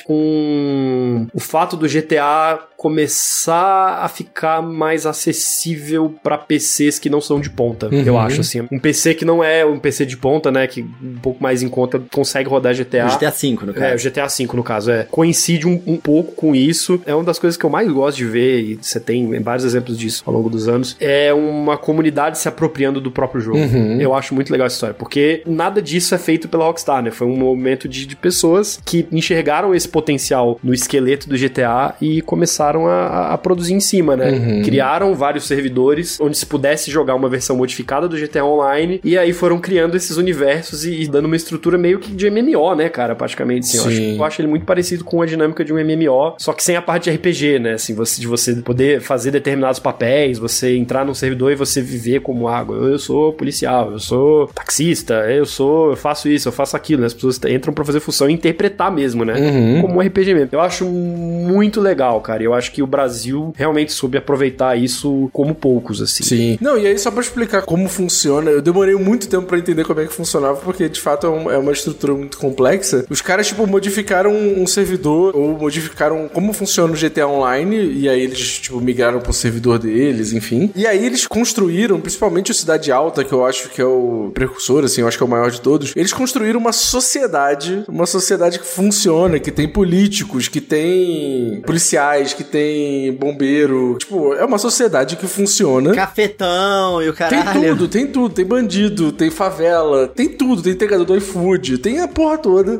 com o fato do GTA começar a ficar mais acessível pra PCs que não são de ponta, eu acho, assim. Um PC que não é um PC de ponta, né, que um pouco mais em conta consegue rodar GTA. O GTA V, no caso. O GTA V, no caso, coincide um pouco com isso. É uma das coisas que eu mais gosto de ver, e você tem vários exemplos disso ao longo dos anos, é uma comunidade se apropriando do próprio jogo. Eu acho muito legal essa história, porque nada disso é feito pela Rockstar, né? Foi um movimento de pessoas que enxergaram esse potencial no esqueleto do GTA e começaram a produzir em cima, né? Criaram vários servidores onde se pudesse jogar uma versão modificada do GTA Online, e aí foram criando esses universos e dando uma estrutura meio que de MMO, né, cara? Praticamente, assim. Eu acho ele muito parecido com a dinâmica de um MMO, só que sem a parte de RPG, né? Assim, de você poder fazer determinados papéis, você entrar num servidor e você viver como água. Eu sou policial, eu sou taxista, eu faço isso, eu faço aquilo, né? As pessoas entram pra fazer função e interpretar mesmo, né? Como um RPG mesmo. Eu acho muito legal, cara. Eu acho que o Brasil realmente soube aproveitar isso como poucos, assim. Sim. Não, e aí só pra explicar como funciona, eu demorei muito tempo pra entender como é que funcionava, porque de fato é uma estrutura muito complexa. Os caras, tipo, modificaram um servidor, ou modificaram como funciona o GTA Online, e aí eles, tipo, migraram pro servidor deles, enfim. E aí eles construíram, principalmente o Cidade Alta, que eu acho que é o precursor, assim, eu acho que é o maior de todos, eles construíram uma sociedade que funciona, que tem políticos, que tem policiais, que tem bombeiro. Tipo, é uma sociedade que funciona. Cafetão e o caralho. Tem tudo. Tem bandido, tem favela, tem tudo. Tem entregador do iFood, tem a porra toda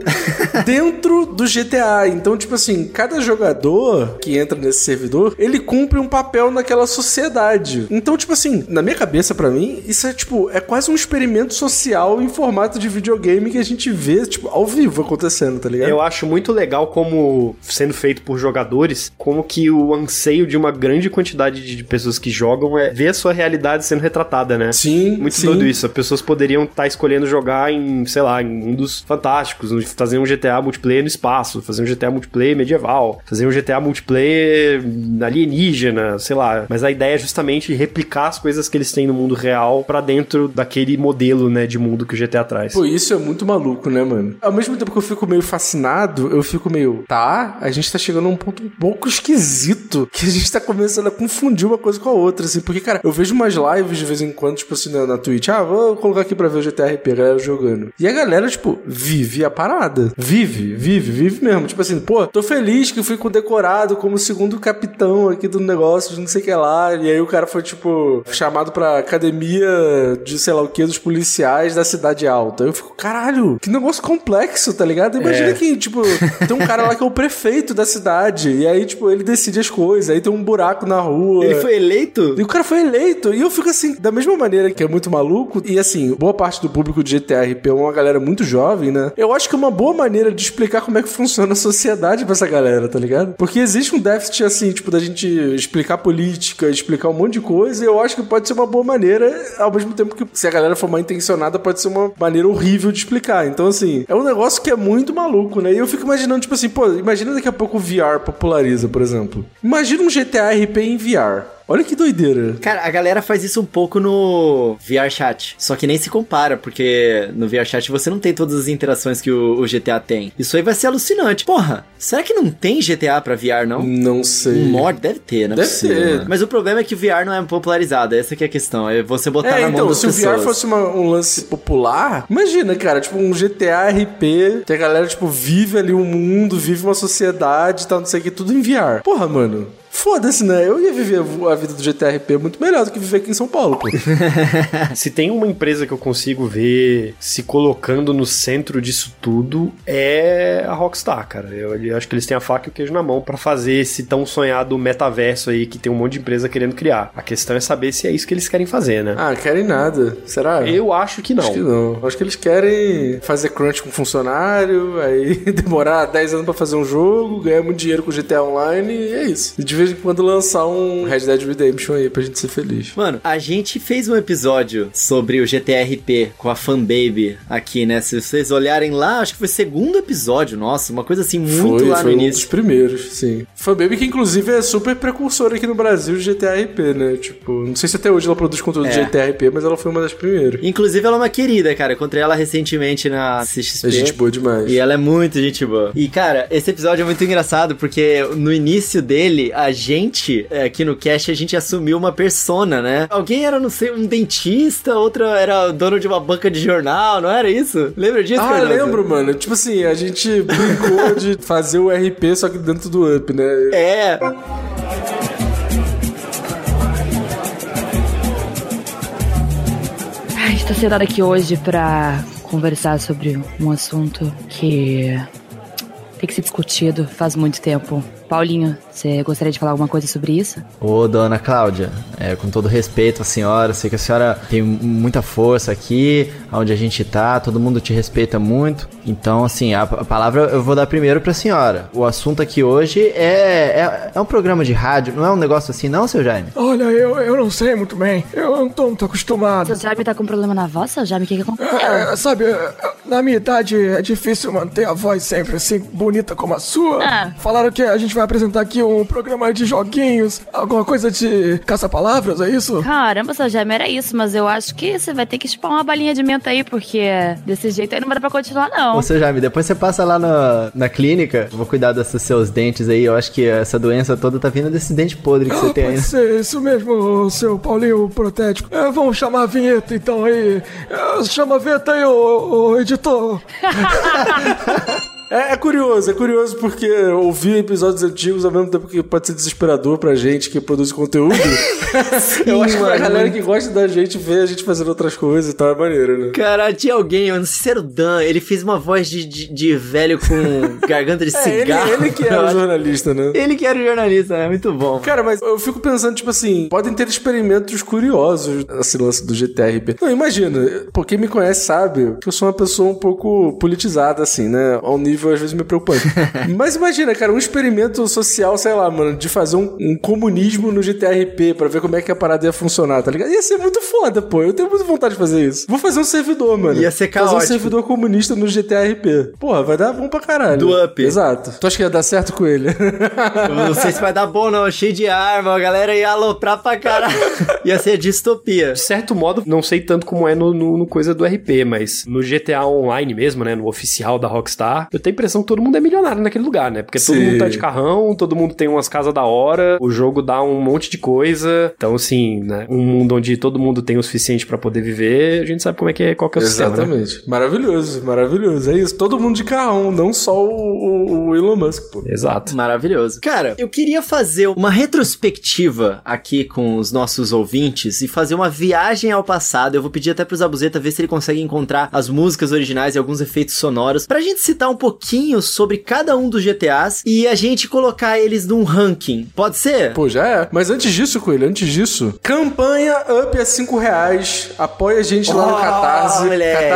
dentro do GTA. Então, tipo assim, cada jogador que entra nesse servidor, ele cumpre um papel naquela sociedade. Então, tipo assim, na minha cabeça, pra mim, isso é, tipo, é quase um experimento social em formato de videogame que a gente vê, tipo, ao vivo acontecendo, tá ligado? Eu acho muito legal como, sendo feito por jogadores, como que o anseio de uma grande quantidade de pessoas que jogam é ver a sua realidade sendo retratada, né? Sim, muito sim. doido isso. As pessoas poderiam estar escolhendo jogar em, sei lá, em mundos fantásticos, fazer um GTA multiplayer no espaço, fazer um GTA multiplayer medieval, fazer um GTA multiplayer alienígena, sei lá. Mas a ideia é justamente replicar as coisas que eles têm no mundo real pra dentro daquele modelo, né, de mundo que o GTA traz. Pô, isso é muito maluco, né, mano? Ao mesmo tempo que eu fico meio fascinado, eu fico meio, tá, a gente tá chegando a um ponto um pouco esquisito, que a gente tá começando a confundir uma coisa com a outra, assim, porque, cara, eu vejo umas lives de vez em quando, tipo assim, na Twitch, vou colocar aqui pra ver o GTA RP, a galera jogando. E a galera, tipo, vive a parada. Vive mesmo. Tipo assim, pô, tô feliz que fui condecorado como segundo capitão aqui do negócio, de não sei o que lá, e aí o cara foi, tipo, chamado pra academia de, sei lá o que, dos policiais da Cidade Alta. Eu fico, caralho, que negócio complexo, tá ligado? Imagina que, tipo, tem um cara lá que é o prefeito da cidade, e aí, tipo, ele decide as coisas, aí tem um buraco na rua. Ele foi eleito? E o cara foi eleito, e eu fico assim, da mesma maneira que é muito maluco, e assim, boa parte do público de GTA RP é uma galera muito jovem, né? Eu acho que é uma boa maneira de explicar como é que funciona a sociedade pra essa galera, tá ligado? Porque existe um déficit, assim, tipo, da gente explicar política, explicar um monte de coisa, e eu acho que pode ser uma boa maneira, ao mesmo tempo que, se a galera for mal intencionada, pode ser uma maneira horrível de explicar. Então, assim, é um negócio que é muito maluco, né? E eu fico imaginando, tipo assim, pô, imagina daqui a pouco o VR populariza, por exemplo. Imagina um GTA RP em VR. Olha que doideira. Cara, a galera faz isso um pouco no VRChat. Só que nem se compara, porque no VRChat você não tem todas as interações que o GTA tem. Isso aí vai ser alucinante. Porra, será que não tem GTA pra VR, não? Não sei. Um mod deve ter, não é possível. Deve ter. Mas o problema é que o VR não é popularizado. Essa que é a questão. É você botar na mão das pessoas. Se o VR fosse um lance popular, imagina, cara, tipo um GTA RP, que a galera, tipo, vive ali um mundo, vive uma sociedade e tal, não sei o que, tudo em VR. Porra, mano. Foda-se, né? Eu ia viver a vida do GTRP muito melhor do que viver aqui em São Paulo, pô. Se tem uma empresa que eu consigo ver se colocando no centro disso tudo, é a Rockstar, cara. Eu acho que eles têm a faca e o queijo na mão pra fazer esse tão sonhado metaverso aí que tem um monte de empresa querendo criar. A questão é saber se é isso que eles querem fazer, né? Querem nada. Será? Eu acho que não. Acho que não. Acho que eles querem fazer crunch com funcionário, aí demorar 10 anos pra fazer um jogo, ganhar muito dinheiro com GTA Online e é isso. E de vez em quando lançar um Red Dead Redemption aí pra gente ser feliz. Mano, a gente fez um episódio sobre o GTRP com a Fanbaby aqui, né? Se vocês olharem lá, acho que foi o segundo episódio, nossa, uma coisa assim muito lá no início. Foi um dos primeiros, sim. Fanbaby que inclusive é super precursora aqui no Brasil de GTRP, né? Tipo, não sei se até hoje ela produz conteúdo de GTRP, mas ela foi uma das primeiras. Inclusive ela é uma querida, cara. Eu encontrei ela recentemente na CXP. É gente boa demais. E ela é muito gente boa. E, cara, esse episódio é muito engraçado porque no início dele, a gente, aqui no cast, a gente assumiu uma persona, né? Alguém era, não sei, um dentista, outra era dono de uma banca de jornal, não era isso? Lembra disso, Fernando? Lembro, mano. Tipo assim, a gente brincou de fazer o RP só que dentro do Up, né? É. Estou sentada aqui hoje pra conversar sobre um assunto que tem que ser discutido faz muito tempo. Paulinho, você gostaria de falar alguma coisa sobre isso? Ô, dona Cláudia, com todo respeito à senhora, sei que a senhora tem muita força aqui, onde a gente tá, todo mundo te respeita muito. Então, assim, a palavra eu vou dar primeiro pra senhora. O assunto aqui hoje é um programa de rádio, não é um negócio assim não, seu Jaime? Olha, eu não sei muito bem, eu não tô muito acostumado. Seu Jaime tá com problema na voz, seu Jaime? O que aconteceu? Sabe, na minha idade é difícil manter a voz sempre assim, bonita como a sua. Falaram que a gente vai apresentar aqui um programa de joguinhos, alguma coisa de caça-palavras, é isso? Caramba, seu Jaime, era isso, mas eu acho que você vai ter que chupar uma balinha de menta aí, porque desse jeito aí não vai dar pra continuar, não. Ô, seu Jaime, depois você passa lá na clínica, eu vou cuidar desses seus dentes aí, eu acho que essa doença toda tá vindo desse dente podre que você tem aí. Pode ser, isso mesmo, seu Paulinho protético. Vamos chamar a vinheta então aí. Chama a vinheta aí, ô editor. É curioso porque ouvir episódios antigos ao mesmo tempo que pode ser desesperador pra gente que produz conteúdo. Sim, eu acho que pra galera que gosta da gente ver a gente fazendo outras coisas e tal, é maneiro, né? Cara, tinha alguém, eu não sei se era o Dan, ele fez uma voz de velho com garganta de cigarro. Ele que era o jornalista, né? Ele que era o jornalista, né? Muito bom. Cara, mas eu fico pensando, tipo assim, podem ter experimentos curiosos nesse lance do GTRP. Não, imagina, pô, quem me conhece sabe que eu sou uma pessoa um pouco politizada, assim, né? Ao nível às vezes me preocupante. Mas imagina, cara, um experimento social, sei lá, mano, de fazer um comunismo no GTRP pra ver como é que a parada ia funcionar, tá ligado? Ia ser muito foda, pô. Eu tenho muita vontade de fazer isso. Vou fazer um servidor, mano. Ia ser caótico. Fazer um servidor comunista no GTRP. Porra, vai dar bom pra caralho. Do Up. Exato. Tu acha que ia dar certo com ele? Eu não sei se vai dar bom, não. Cheio de arma, a galera ia aloprar pra caralho. Ia ser distopia. De certo modo, não sei tanto como é no coisa do RP, mas no GTA Online mesmo, né, no oficial da Rockstar, eu tenho a impressão que todo mundo é milionário naquele lugar, né? Porque todo mundo tá de carrão, todo mundo tem umas casas da hora, o jogo dá um monte de coisa. Então, assim, né? Um mundo onde todo mundo tem o suficiente pra poder viver, a gente sabe como é que é, qual que é o sistema, né? Exatamente. Maravilhoso, maravilhoso. É isso. Todo mundo de carrão, não só o Elon Musk, pô. Exato. Maravilhoso. Cara, eu queria fazer uma retrospectiva aqui com os nossos ouvintes e fazer uma viagem ao passado. Eu vou pedir até pro Zabuzeta ver se ele consegue encontrar as músicas originais e alguns efeitos sonoros pra gente citar um pouquinho sobre cada um dos GTAs e a gente colocar eles num ranking. Pode ser? Pô, já é. Mas antes disso, Coelho, campanha Up a R$5. Apoia a gente lá no Catarse.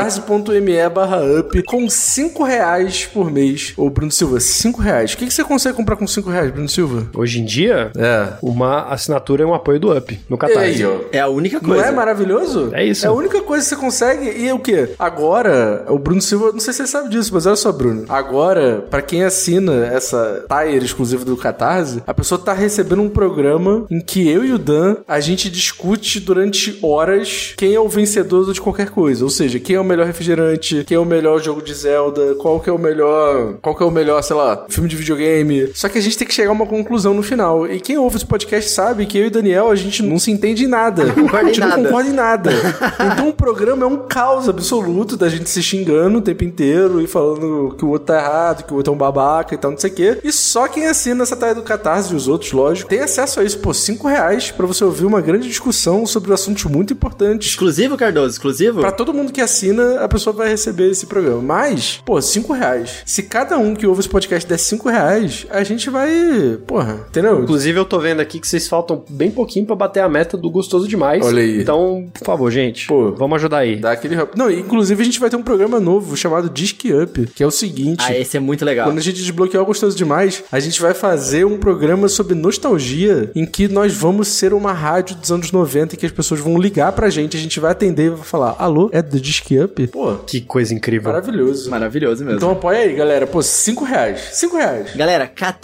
catarse.me/up com R$5 por mês. Ô, Bruno Silva, R$5. O que você consegue comprar com R$5, Bruno Silva? Hoje em dia, uma assinatura é um apoio do Up no Catarse. É a única coisa. Não é maravilhoso? É isso. É a única coisa que você consegue. E o quê? Agora, o Bruno Silva, não sei se você sabe disso, mas olha só, Bruno. Agora, pra quem assina essa tier exclusiva do Catarse, a pessoa tá recebendo um programa em que eu e o Dan, a gente discute durante horas quem é o vencedor de qualquer coisa. Ou seja, quem é o melhor refrigerante, quem é o melhor jogo de Zelda, qual que é o melhor, sei lá, filme de videogame. Só que a gente tem que chegar a uma conclusão no final. E quem ouve esse podcast sabe que eu e Daniel, a gente não se entende em nada. Não concorda em nada. Então o programa é um caos absoluto da gente se xingando o tempo inteiro e falando que o outro tá errado, que o outro é um babaca e tal, não sei o quê. E só quem assina essa tarefa do Catarse e os outros, lógico, tem acesso a isso. Pô, R$5 pra você ouvir uma grande discussão sobre assuntos muito importantes. Exclusivo, Cardoso? Exclusivo? Pra todo mundo que assina, a pessoa vai receber esse programa. Mas, pô, R$5. Se cada um que ouve esse podcast der R$5, a gente vai... Porra, entendeu? Inclusive, eu tô vendo aqui que vocês faltam bem pouquinho pra bater a meta do Gostoso Demais. Olha aí. Então, por favor, gente, pô, vamos ajudar aí. Dá aquele... Não, inclusive a gente vai ter um programa novo chamado Disque Up, que é o seguinte... Ah, esse é muito legal. Quando a gente desbloquear o Gostoso Demais, a gente vai fazer um programa sobre nostalgia, em que nós vamos ser uma rádio dos anos 90 e que as pessoas vão ligar pra gente, a gente vai atender e vai falar, alô, é do Disque Up? Pô, que coisa incrível. Maravilhoso. Maravilhoso mesmo. Então apoia aí, galera. Pô, R$5. R$5. Galera,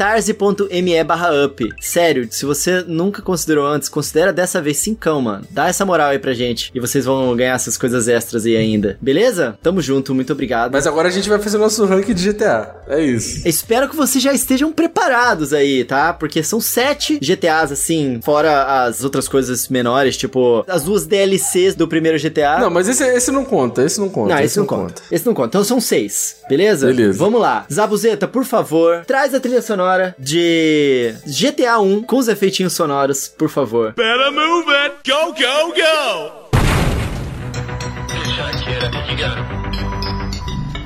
catarse.me/up. Sério, se você nunca considerou antes, considera dessa vez 5, mano. Dá essa moral aí pra gente. E vocês vão ganhar essas coisas extras aí ainda. Beleza? Tamo junto, muito obrigado. Mas agora a gente vai fazer o nosso ranking de GTA. É isso. Espero que vocês já estejam preparados aí, tá? Porque são 7 GTAs, assim, fora as outras coisas menores, tipo, as 2 DLCs do primeiro GTA. Não, mas esse não conta, esse não conta. Não, esse não conta. Esse não conta. Então são 6, beleza? Beleza. Vamos lá. Zabuzeta, por favor, traz a trilha sonora de GTA 1 com os efeitinhos sonoros, por favor. Better move it! Go, go, go!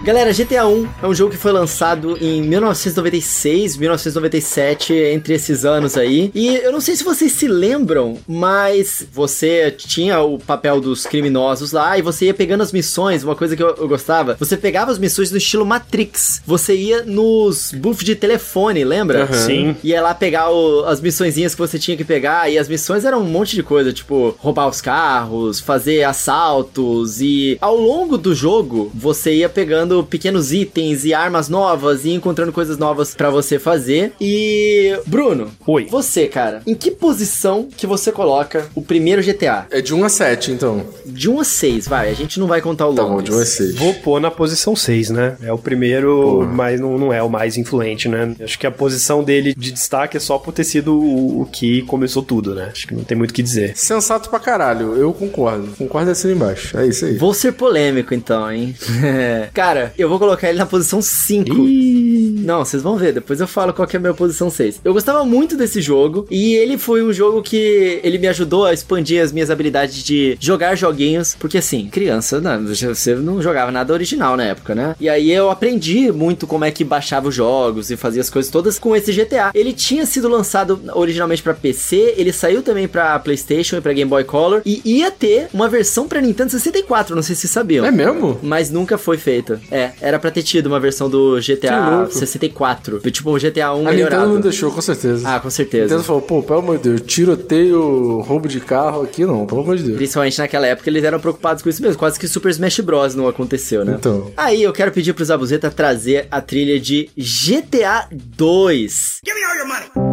Galera, GTA 1 é um jogo que foi lançado em 1996, 1997, entre esses anos aí. E eu não sei se vocês se lembram, mas você tinha o papel dos criminosos lá e você ia pegando as missões, uma coisa que eu gostava. Você pegava as missões no estilo Matrix. Você ia nos booths de telefone, lembra? Uhum. Sim. Ia lá pegar as missõezinhas que você tinha que pegar, e as missões eram um monte de coisa, tipo, roubar os carros, fazer assaltos, e ao longo do jogo, você ia pegando pequenos itens e armas novas, e encontrando coisas novas pra você fazer. E, Bruno, oi, você, cara, em que posição que você coloca o primeiro GTA? É de 1 a 7, então. De 1 a 6, vai, a gente não vai contar o longo. Tá bom, de 1 a 6. Vou pôr na posição 6, né? É o primeiro, mas não é o mais influente, né? Acho que a posição dele de destaque é só por ter sido o que começou tudo, né? Acho que não tem muito o que dizer. Sensato pra caralho, eu concordo. Concordo assim embaixo, é isso aí. Vou ser polêmico então, hein? Cara, eu vou colocar ele na posição 5. Não, vocês vão ver, depois eu falo qual que é a minha posição 6. Eu gostava muito desse jogo, e ele foi um jogo que ele me ajudou a expandir as minhas habilidades de jogar joguinhos, porque assim, criança, não, você não jogava nada original na época, né? E aí eu aprendi muito como é que baixava os jogos e fazia as coisas todas com esse GTA. Ele tinha sido lançado originalmente pra PC, ele saiu também pra PlayStation e pra Game Boy Color, e ia ter uma versão pra Nintendo 64, não sei se vocês sabiam. É mesmo? Mas nunca foi feita. Era pra ter tido uma versão do GTA 64. Tipo, o GTA 1 a melhorado. Nintendo não deixou, com certeza. Ah, com certeza. A Nintendo falou, pô, pelo amor de Deus, tiroteio, roubo de carro aqui não, pelo amor de Deus. Principalmente naquela época, eles eram preocupados com isso mesmo. Quase que Super Smash Bros. Não aconteceu, né? Então. Aí, eu quero pedir pro Zabuzeta trazer a trilha de GTA 2. Give me all your money!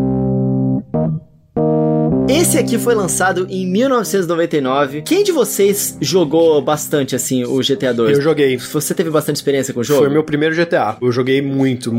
Esse aqui foi lançado em 1999. Quem de vocês jogou bastante, assim, o GTA 2? Eu joguei. Você teve bastante experiência com o jogo? Foi meu primeiro GTA. Eu joguei muito.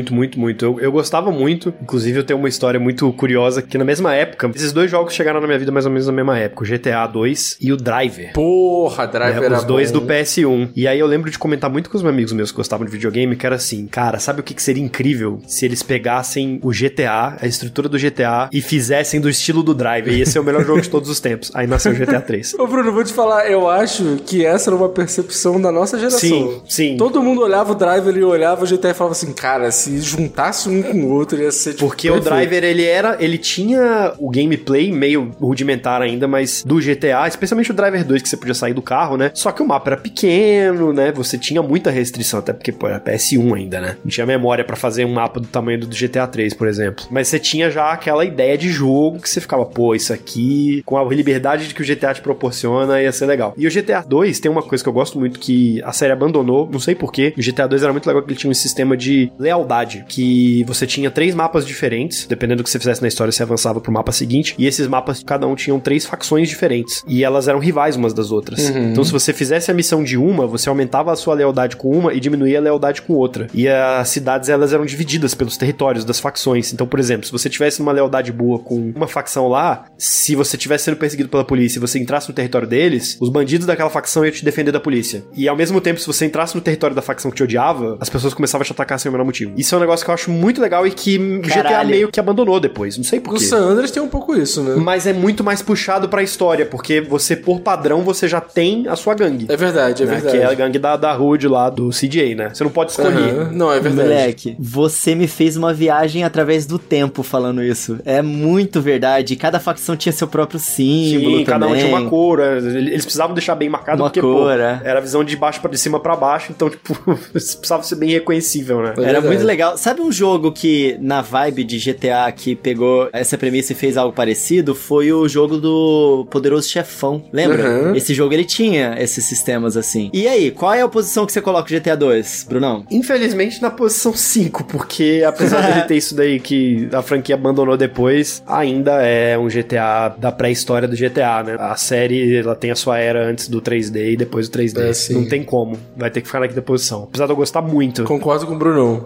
Eu gostava muito. Inclusive, eu tenho uma história muito curiosa, que na mesma época, esses dois jogos chegaram na minha vida mais ou menos na mesma época. O GTA 2 e o Driver. Porra, Driver era os dois bom. do PS1. E aí eu lembro de comentar muito com os meus amigos que gostavam de videogame, que era assim, cara, sabe o que seria incrível se eles pegassem o GTA, a estrutura do GTA, e fizessem do estilo do Driver, e esse é o melhor jogo de todos os tempos. Aí nasceu o GTA 3. Ô Bruno, vou te falar, eu acho que essa era uma percepção da nossa geração. Sim. Todo mundo olhava o Driver e olhava o GTA e falava assim, cara, se juntasse um com o outro ia ser tipo, porque perfeito. O Driver, ele tinha o gameplay meio rudimentar ainda, mas do GTA, especialmente o Driver 2, que você podia sair do carro, né? Só que o mapa era pequeno, né? Você tinha muita restrição, até porque, pô, era PS1 ainda, né? Não tinha memória pra fazer um mapa do tamanho do GTA 3, por exemplo. Mas você tinha já aquela ideia de jogo que você ficava, pô, isso aqui, com a liberdade que o GTA te proporciona, ia ser legal. E o GTA 2 tem uma coisa que eu gosto muito, que a série abandonou, não sei porquê. O GTA 2 era muito legal, que ele tinha um sistema de lealdade, que você tinha 3 mapas diferentes, dependendo do que você fizesse na história, você avançava pro mapa seguinte, e esses mapas, cada um tinham 3 facções diferentes, e elas eram rivais umas das outras. Então, se você fizesse a missão de uma, você aumentava a sua lealdade com uma e diminuía a lealdade com outra. E as cidades, elas eram divididas pelos territórios das facções. Então, por exemplo, se você tivesse uma lealdade boa com uma facção lá, se você estivesse sendo perseguido pela polícia e você entrasse no território deles, os bandidos daquela facção iam te defender da polícia. E ao mesmo tempo, se você entrasse no território da facção que te odiava, as pessoas começavam a te atacar sem o menor motivo. Isso é um negócio que eu acho muito legal e que o GTA meio que abandonou depois. Não sei porquê. O San Andreas tem um pouco isso, né? Mas é muito mais puxado pra história, porque você, por padrão, você já tem a sua gangue. É verdade, né? verdade. Que é a gangue da Hood lá, do CJ, né? Você não pode escolher. Não, é verdade. Moleque, você me fez uma viagem através do tempo falando isso. É muito verdade. Cada facção tinha seu próprio símbolo. Sim, cada um também. tinha uma cor. Eles precisavam deixar bem marcado, uma porque, cor, pô, era a visão de baixo de cima pra baixo, então, tipo, precisava ser bem reconhecível, né? Era muito legal. Sabe um jogo que, na vibe de GTA, que pegou essa premissa e fez algo parecido? Foi o jogo do Poderoso Chefão. Lembra? Esse jogo, ele tinha esses sistemas assim. E aí, qual é a posição que você coloca o GTA 2, Brunão? Infelizmente, na posição 5, porque apesar dele ter isso daí que a franquia abandonou depois, ainda é um GTA da pré-história do GTA, né? A série, ela tem a sua era antes do 3D e depois do 3D. Não tem como. Vai ter que ficar naquela posição. Apesar de eu gostar muito. Concordo com o Brunão.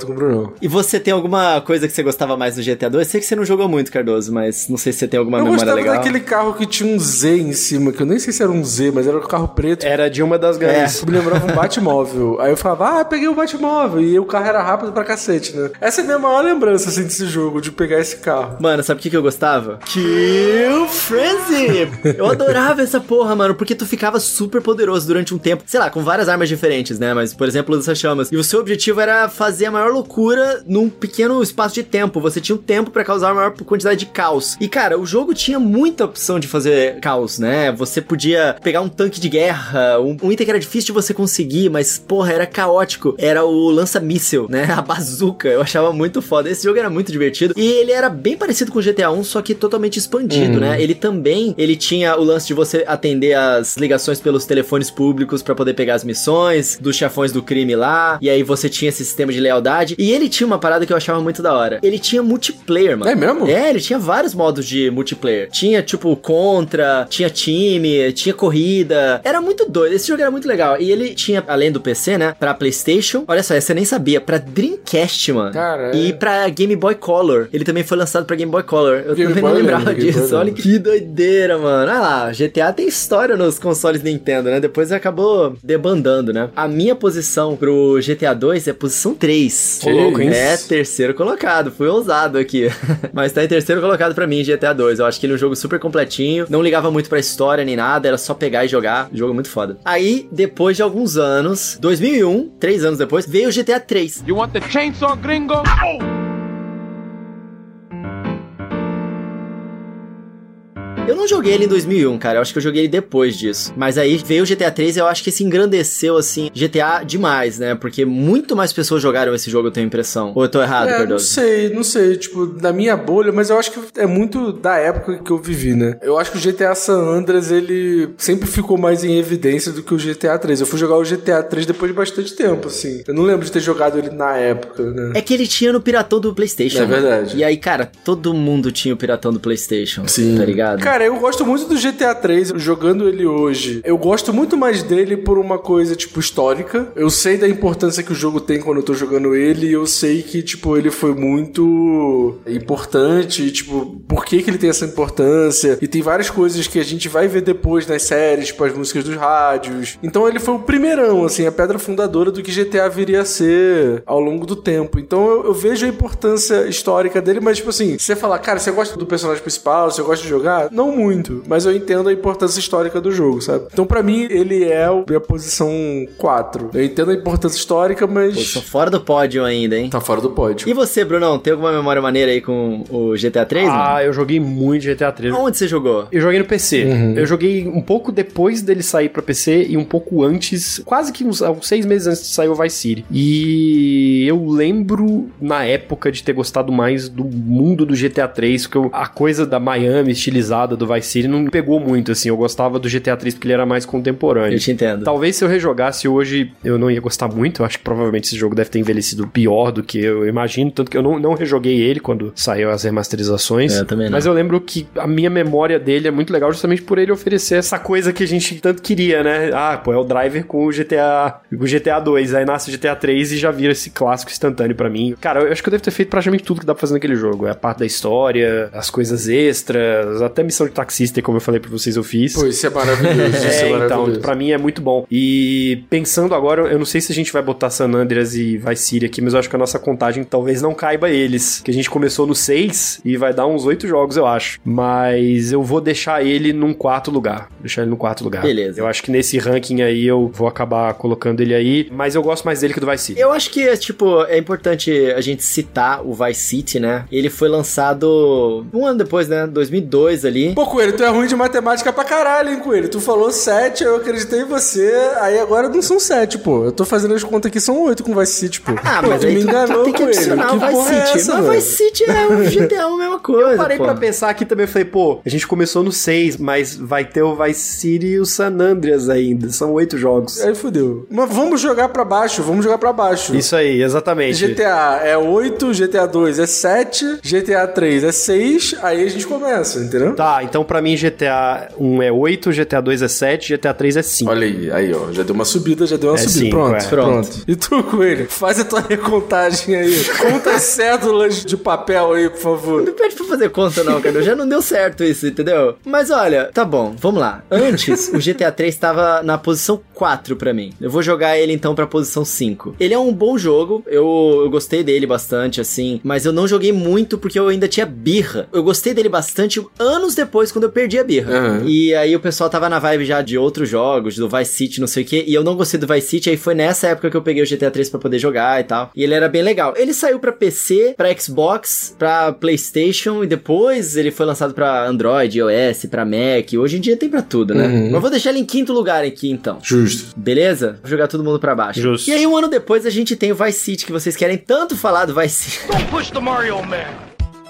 E você tem alguma coisa que você gostava mais do GTA 2? Sei que você não jogou muito, Cardoso, mas não sei se você tem alguma memória legal. Eu gostava daquele carro que tinha um Z em cima, que eu nem sei se era um Z, mas era um carro preto. Era de uma das gangues. Me lembrava um Batmóvel. Aí eu falava, peguei o Batmóvel. E o carro era rápido pra cacete, né? Essa é a minha maior lembrança, assim, desse jogo, de pegar esse carro. Mano, sabe o que eu gostava? jogava? Kill Frenzy! Eu adorava essa porra, mano, porque tu ficava super poderoso durante um tempo, sei lá, com várias armas diferentes, né? Mas, por exemplo, lança-chamas. E o seu objetivo era fazer a maior loucura num pequeno espaço de tempo. Você tinha um tempo pra causar a maior quantidade de caos. E, cara, o jogo tinha muita opção de fazer caos, né? Você podia pegar um tanque de guerra, um item que era difícil de você conseguir, mas, porra, era caótico. Era o lança-míssel, né? A bazuca. Eu achava muito foda. Esse jogo era muito divertido. E ele era bem parecido com o GTA 1, só que totalmente expandido, né? Ele tinha o lance de você atender as ligações pelos telefones públicos pra poder pegar as missões, dos chefões do crime lá, e aí você tinha esse sistema de lealdade, e ele tinha uma parada que eu achava muito da hora. Ele tinha multiplayer, mano. É mesmo? É, ele tinha vários modos de multiplayer. Tinha, tipo, contra, tinha time, tinha corrida. Era muito doido. Esse jogo era muito legal. E ele tinha, além do PC, né, pra PlayStation, olha só, essa eu nem sabia, pra Dreamcast, mano. Cara, e pra Game Boy Color. Ele também foi lançado pra Game Boy Color. Eu também não lembrava disso. Olha que doideira, mano. Ah lá, GTA tem história nos consoles Nintendo, né? Depois acabou debandando, né? A minha posição pro GTA 2 é posição 3. É terceiro colocado. Fui ousado aqui. Mas tá em terceiro colocado pra mim, GTA 2. Eu acho que ele é um jogo super completinho. Não ligava muito pra história nem nada. Era só pegar e jogar. Jogo muito foda. Aí, depois de alguns anos, 2001, 3 anos depois, veio o GTA 3. You want the chainsaw, gringo? Eu não joguei ele em 2001, cara. Eu acho que eu joguei ele depois disso. Mas aí veio o GTA 3 e eu acho que se engrandeceu, assim, GTA demais, né? Porque muito mais pessoas jogaram esse jogo, eu tenho a impressão. Ou eu tô errado, Cardoso? Não sei. Tipo, na minha bolha, mas eu acho que é muito da época que eu vivi, né? Eu acho que o GTA San Andreas, ele sempre ficou mais em evidência do que o GTA 3. Eu fui jogar o GTA 3 depois de bastante tempo, assim. Eu não lembro de ter jogado ele na época, né? É que ele tinha no piratão do PlayStation. É verdade. E aí, cara, todo mundo tinha o piratão do PlayStation. Sim. Tá ligado? Cara, eu gosto muito do GTA 3, jogando ele hoje. Eu gosto muito mais dele por uma coisa, tipo, histórica. Eu sei da importância que o jogo tem quando eu tô jogando ele, e eu sei que, tipo, ele foi muito importante, tipo, por que ele tem essa importância. E tem várias coisas que a gente vai ver depois nas séries, tipo, as músicas dos rádios. Então ele foi o primeirão, assim, a pedra fundadora do que GTA viria a ser ao longo do tempo. Então eu vejo a importância histórica dele, mas, tipo assim, se você falar, cara, você gosta do personagem principal, você gosta de jogar? Não muito, mas eu entendo a importância histórica do jogo, sabe? Então pra mim ele é a posição 4. Eu entendo a importância histórica, mas... Pô, tô fora do pódio ainda, hein? Tá fora do pódio. E você, Brunão, tem alguma memória maneira aí com o GTA 3, mano? Eu joguei muito GTA 3. Onde você jogou? Eu joguei no PC. Eu joguei um pouco depois dele sair pra PC e um pouco antes, quase que uns 6 meses antes de sair o Vice City. E eu lembro, na época, de ter gostado mais do mundo do GTA 3, porque a coisa da Miami estilizada do Vice City não me pegou muito, assim. Eu gostava do GTA 3 porque ele era mais contemporâneo. Eu te entendo. Talvez se eu rejogasse hoje, eu não ia gostar muito. Eu acho que provavelmente esse jogo deve ter envelhecido pior do que eu imagino, tanto que eu não rejoguei ele quando saiu as remasterizações. Eu também não. Mas eu lembro que a minha memória dele é muito legal justamente por ele oferecer essa coisa que a gente tanto queria, né? É o driver com o GTA 2. Aí nasce o GTA 3 e já vira esse clássico instantâneo pra mim. Cara, eu acho que eu devo ter feito praticamente tudo que dá pra fazer naquele jogo. É a parte da história, as coisas extras, até missão de taxista, como eu falei pra vocês, eu fiz. Pô, isso é maravilhoso. Então, pra mim é muito bom. E pensando agora, eu não sei se a gente vai botar San Andreas e Vice City aqui, mas eu acho que a nossa contagem talvez não caiba eles. Que a gente começou no 6 e vai dar uns 8 jogos, eu acho. Mas eu vou deixar ele num 4º lugar. Beleza. Eu acho que nesse ranking aí eu vou acabar colocando ele aí, mas eu gosto mais dele que do Vice City. Eu acho que, é importante a gente citar o Vice City, né? Ele foi lançado um ano depois, né? 2002 ali. Pô, Coelho, tu é ruim de matemática pra caralho, hein, Coelho? Tu falou 7, eu acreditei em você, aí agora não são 7, pô. Eu tô fazendo as contas aqui, são 8 com Vice City, pô. Mas tu aí me enganou, tem que adicionar o Vice City. Mas Vice City é o GTA, a mesma coisa. Eu parei pra pensar aqui também, eu falei, pô, a gente começou no 6, mas vai ter o Vice City e o San Andreas ainda. São 8 jogos. Aí fudeu. Mas vamos jogar pra baixo. Isso aí, exatamente. GTA é 8, GTA 2 é 7, GTA 3 é 6, aí a gente começa, entendeu? Tá, então pra mim GTA 1 é 8, GTA 2 é 7, GTA 3 é 5. Olha aí, ó, já deu uma subida, subida. 5, pronto. E tu, Coelho, faz a tua recontagem aí. Conta as cédulas de papel aí, por favor. Não pede pra fazer conta não, cara, já não deu certo isso, entendeu? Mas olha, tá bom, vamos lá. Antes, o GTA 3 tava na posição 4 pra mim. Eu vou jogar ele então pra posição 5. Ele é um bom jogo, eu gostei dele bastante, assim, mas eu não joguei muito porque eu ainda tinha birra. Eu gostei dele bastante anos depois, quando eu perdi a birra. Uhum. E aí o pessoal tava na vibe já de outros jogos, do Vice City, não sei o que, e eu não gostei do Vice City, aí foi nessa época que eu peguei o GTA 3 pra poder jogar e tal. E ele era bem legal. Ele saiu pra PC, pra Xbox, pra PlayStation, e depois ele foi lançado pra Android, iOS, pra Mac. Hoje em dia tem pra tudo, né? Uhum. Mas vou deixar ele em quinto lugar aqui, então. Justo. Beleza? Vou jogar todo mundo pra baixo. Justo. E aí, um ano depois, a gente tem o Vice City, que vocês querem tanto falar do Vice City. Don't push the Mario Man!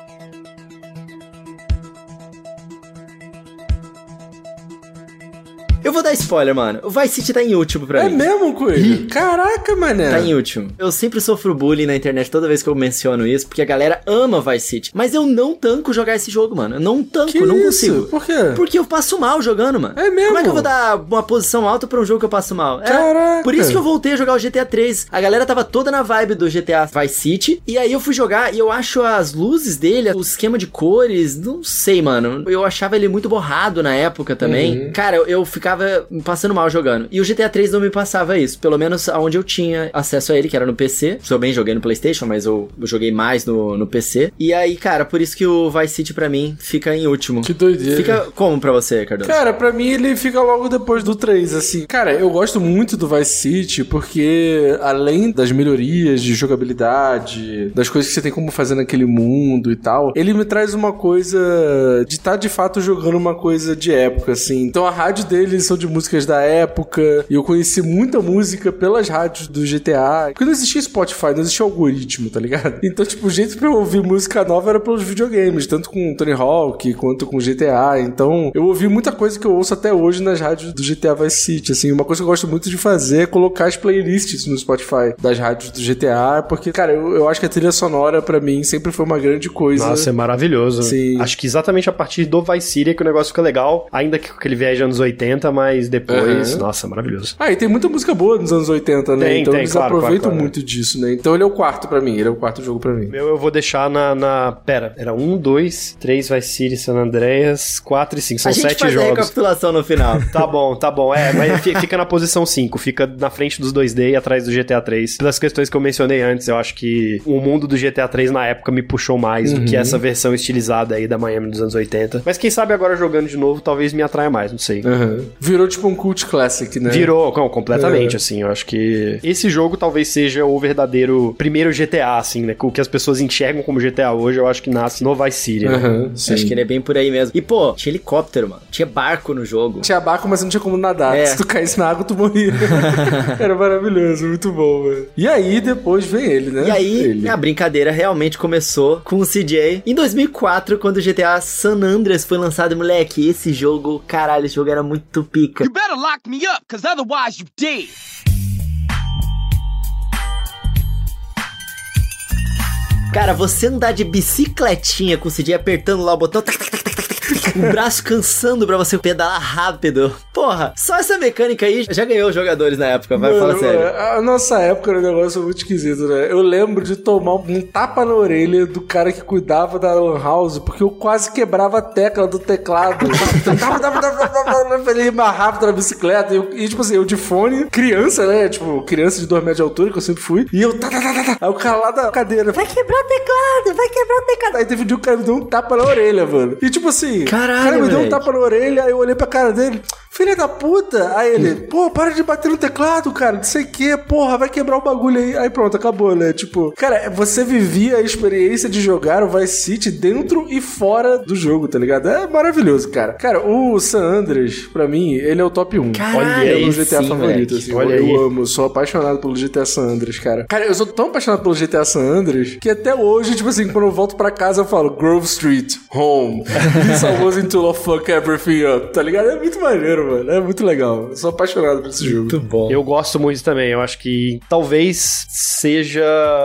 Eu vou dar spoiler, mano. O Vice City tá em último pra mim. É mesmo, Coelho? Caraca, mané. Tá em último. Eu sempre sofro bullying na internet toda vez que eu menciono isso, porque a galera ama Vice City. Mas eu não tanco jogar esse jogo, mano. Eu não tanco, não consigo. Por quê? Porque eu passo mal jogando, mano. É mesmo? Como é que eu vou dar uma posição alta pra um jogo que eu passo mal? Caraca. Por isso que eu voltei a jogar o GTA 3. A galera tava toda na vibe do GTA Vice City. E aí eu fui jogar e eu acho as luzes dele, o esquema de cores, não sei, mano. Eu achava ele muito borrado na época também. Cara, eu ficava passando mal jogando. E o GTA 3 não me passava isso. Pelo menos aonde eu tinha acesso a ele, que era no PC. Também joguei no PlayStation, mas eu joguei mais no PC. E aí, cara, por isso que o Vice City pra mim fica em último. Que doideira. Fica como pra você, Cardoso? Cara, pra mim ele fica logo depois do 3, assim. Cara, eu gosto muito do Vice City porque além das melhorias de jogabilidade, das coisas que você tem como fazer naquele mundo e tal, ele me traz uma coisa de estar de fato jogando uma coisa de época, assim. Então a rádio deles são de músicas da época, e eu conheci muita música pelas rádios do GTA, porque não existia Spotify, não existia algoritmo, tá ligado? Então, tipo, o jeito pra eu ouvir música nova era pelos videogames, tanto com Tony Hawk quanto com GTA. Então, eu ouvi muita coisa que eu ouço até hoje nas rádios do GTA Vice City, assim. Uma coisa que eu gosto muito de fazer é colocar as playlists no Spotify das rádios do GTA, porque, cara, eu acho que a trilha sonora pra mim sempre foi uma grande coisa. Nossa, é maravilhoso. Sim. Acho que exatamente a partir do Vice City é que o negócio fica legal, ainda que com aquele viés de anos 80, mas depois, nossa, maravilhoso. Ah, e tem muita música boa nos anos 80, né? Então eles aproveitam claro. muito disso, né? Então ele é o quarto pra mim, ele é o quarto jogo pra mim. Eu vou deixar Pera, era 1, 2, 3 Vice City, San Andreas, 4 e 5, são 7 jogos. A gente faz a recapitulação no final. Tá bom. Mas fica na posição 5, fica na frente dos 2D e atrás do GTA 3. Pelas questões que eu mencionei antes, eu acho que o mundo do GTA 3 na época me puxou mais do que essa versão estilizada aí da Miami dos anos 80. Mas quem sabe agora jogando de novo, talvez me atraia mais, não sei. Virou tipo um cult classic, né? Virou, completamente, assim. Eu acho que esse jogo talvez seja o verdadeiro primeiro GTA, assim, né? O que as pessoas enxergam como GTA hoje, eu acho que nasce no Vice City, né? Acho que ele é bem por aí mesmo. E, pô, tinha helicóptero, mano. Tinha barco no jogo. Tinha barco, mas não tinha como nadar. Se tu caísse na água, tu morria. Era maravilhoso, muito bom, velho. E aí, depois vem ele, né? E aí, a brincadeira realmente começou com o CJ em 2004, quando o GTA San Andreas foi lançado. Moleque, esse jogo, caralho, esse jogo era muito pica. You better lock me up, cause otherwise you dead. Cara, você andar de bicicletinha com o CJ apertando lá o botão, o braço cansando pra você pedalar rápido. Porra, só essa mecânica aí já ganhou os jogadores na época, vai falar sério. A nossa época era um negócio muito esquisito, né? Eu lembro de tomar um tapa na orelha do cara que cuidava da Lan House, porque eu quase quebrava a tecla do teclado. Ele ia mais rápido na bicicleta. E tipo assim, eu de fone, criança, né? Tipo, criança de 2 metros de altura, que eu sempre fui. E eu... Aí o cara lá da cadeira, vai quebrar o teclado. Aí teve um dia que o cara me deu um tapa na orelha, mano. E tipo assim... Caralho, o cara me deu um moleque. tapa na orelha, aí eu olhei pra cara dele, filha da puta. Aí ele, pô, para de bater no teclado, cara, não sei o que, porra, vai quebrar o bagulho aí. Aí pronto, acabou, né? Tipo, cara, você vivia a experiência de jogar o Vice City dentro e fora do jogo, tá ligado? É maravilhoso, cara. Cara, o San Andreas, pra mim, ele é o top 1. Caralho, olha aí, é o GTA sim, favorito, assim. Olha eu aí. amo, sou apaixonado pelo GTA San Andreas, cara. Cara, eu sou tão apaixonado pelo GTA San Andreas que até hoje, tipo assim, quando eu volto pra casa eu falo Grove Street, home. This I wasn't to fuck everything up, tá ligado? É muito maneiro, maneiro, mano. É muito legal. Eu sou apaixonado por esse jogo. Muito bom. Eu gosto muito também. Eu acho que talvez seja...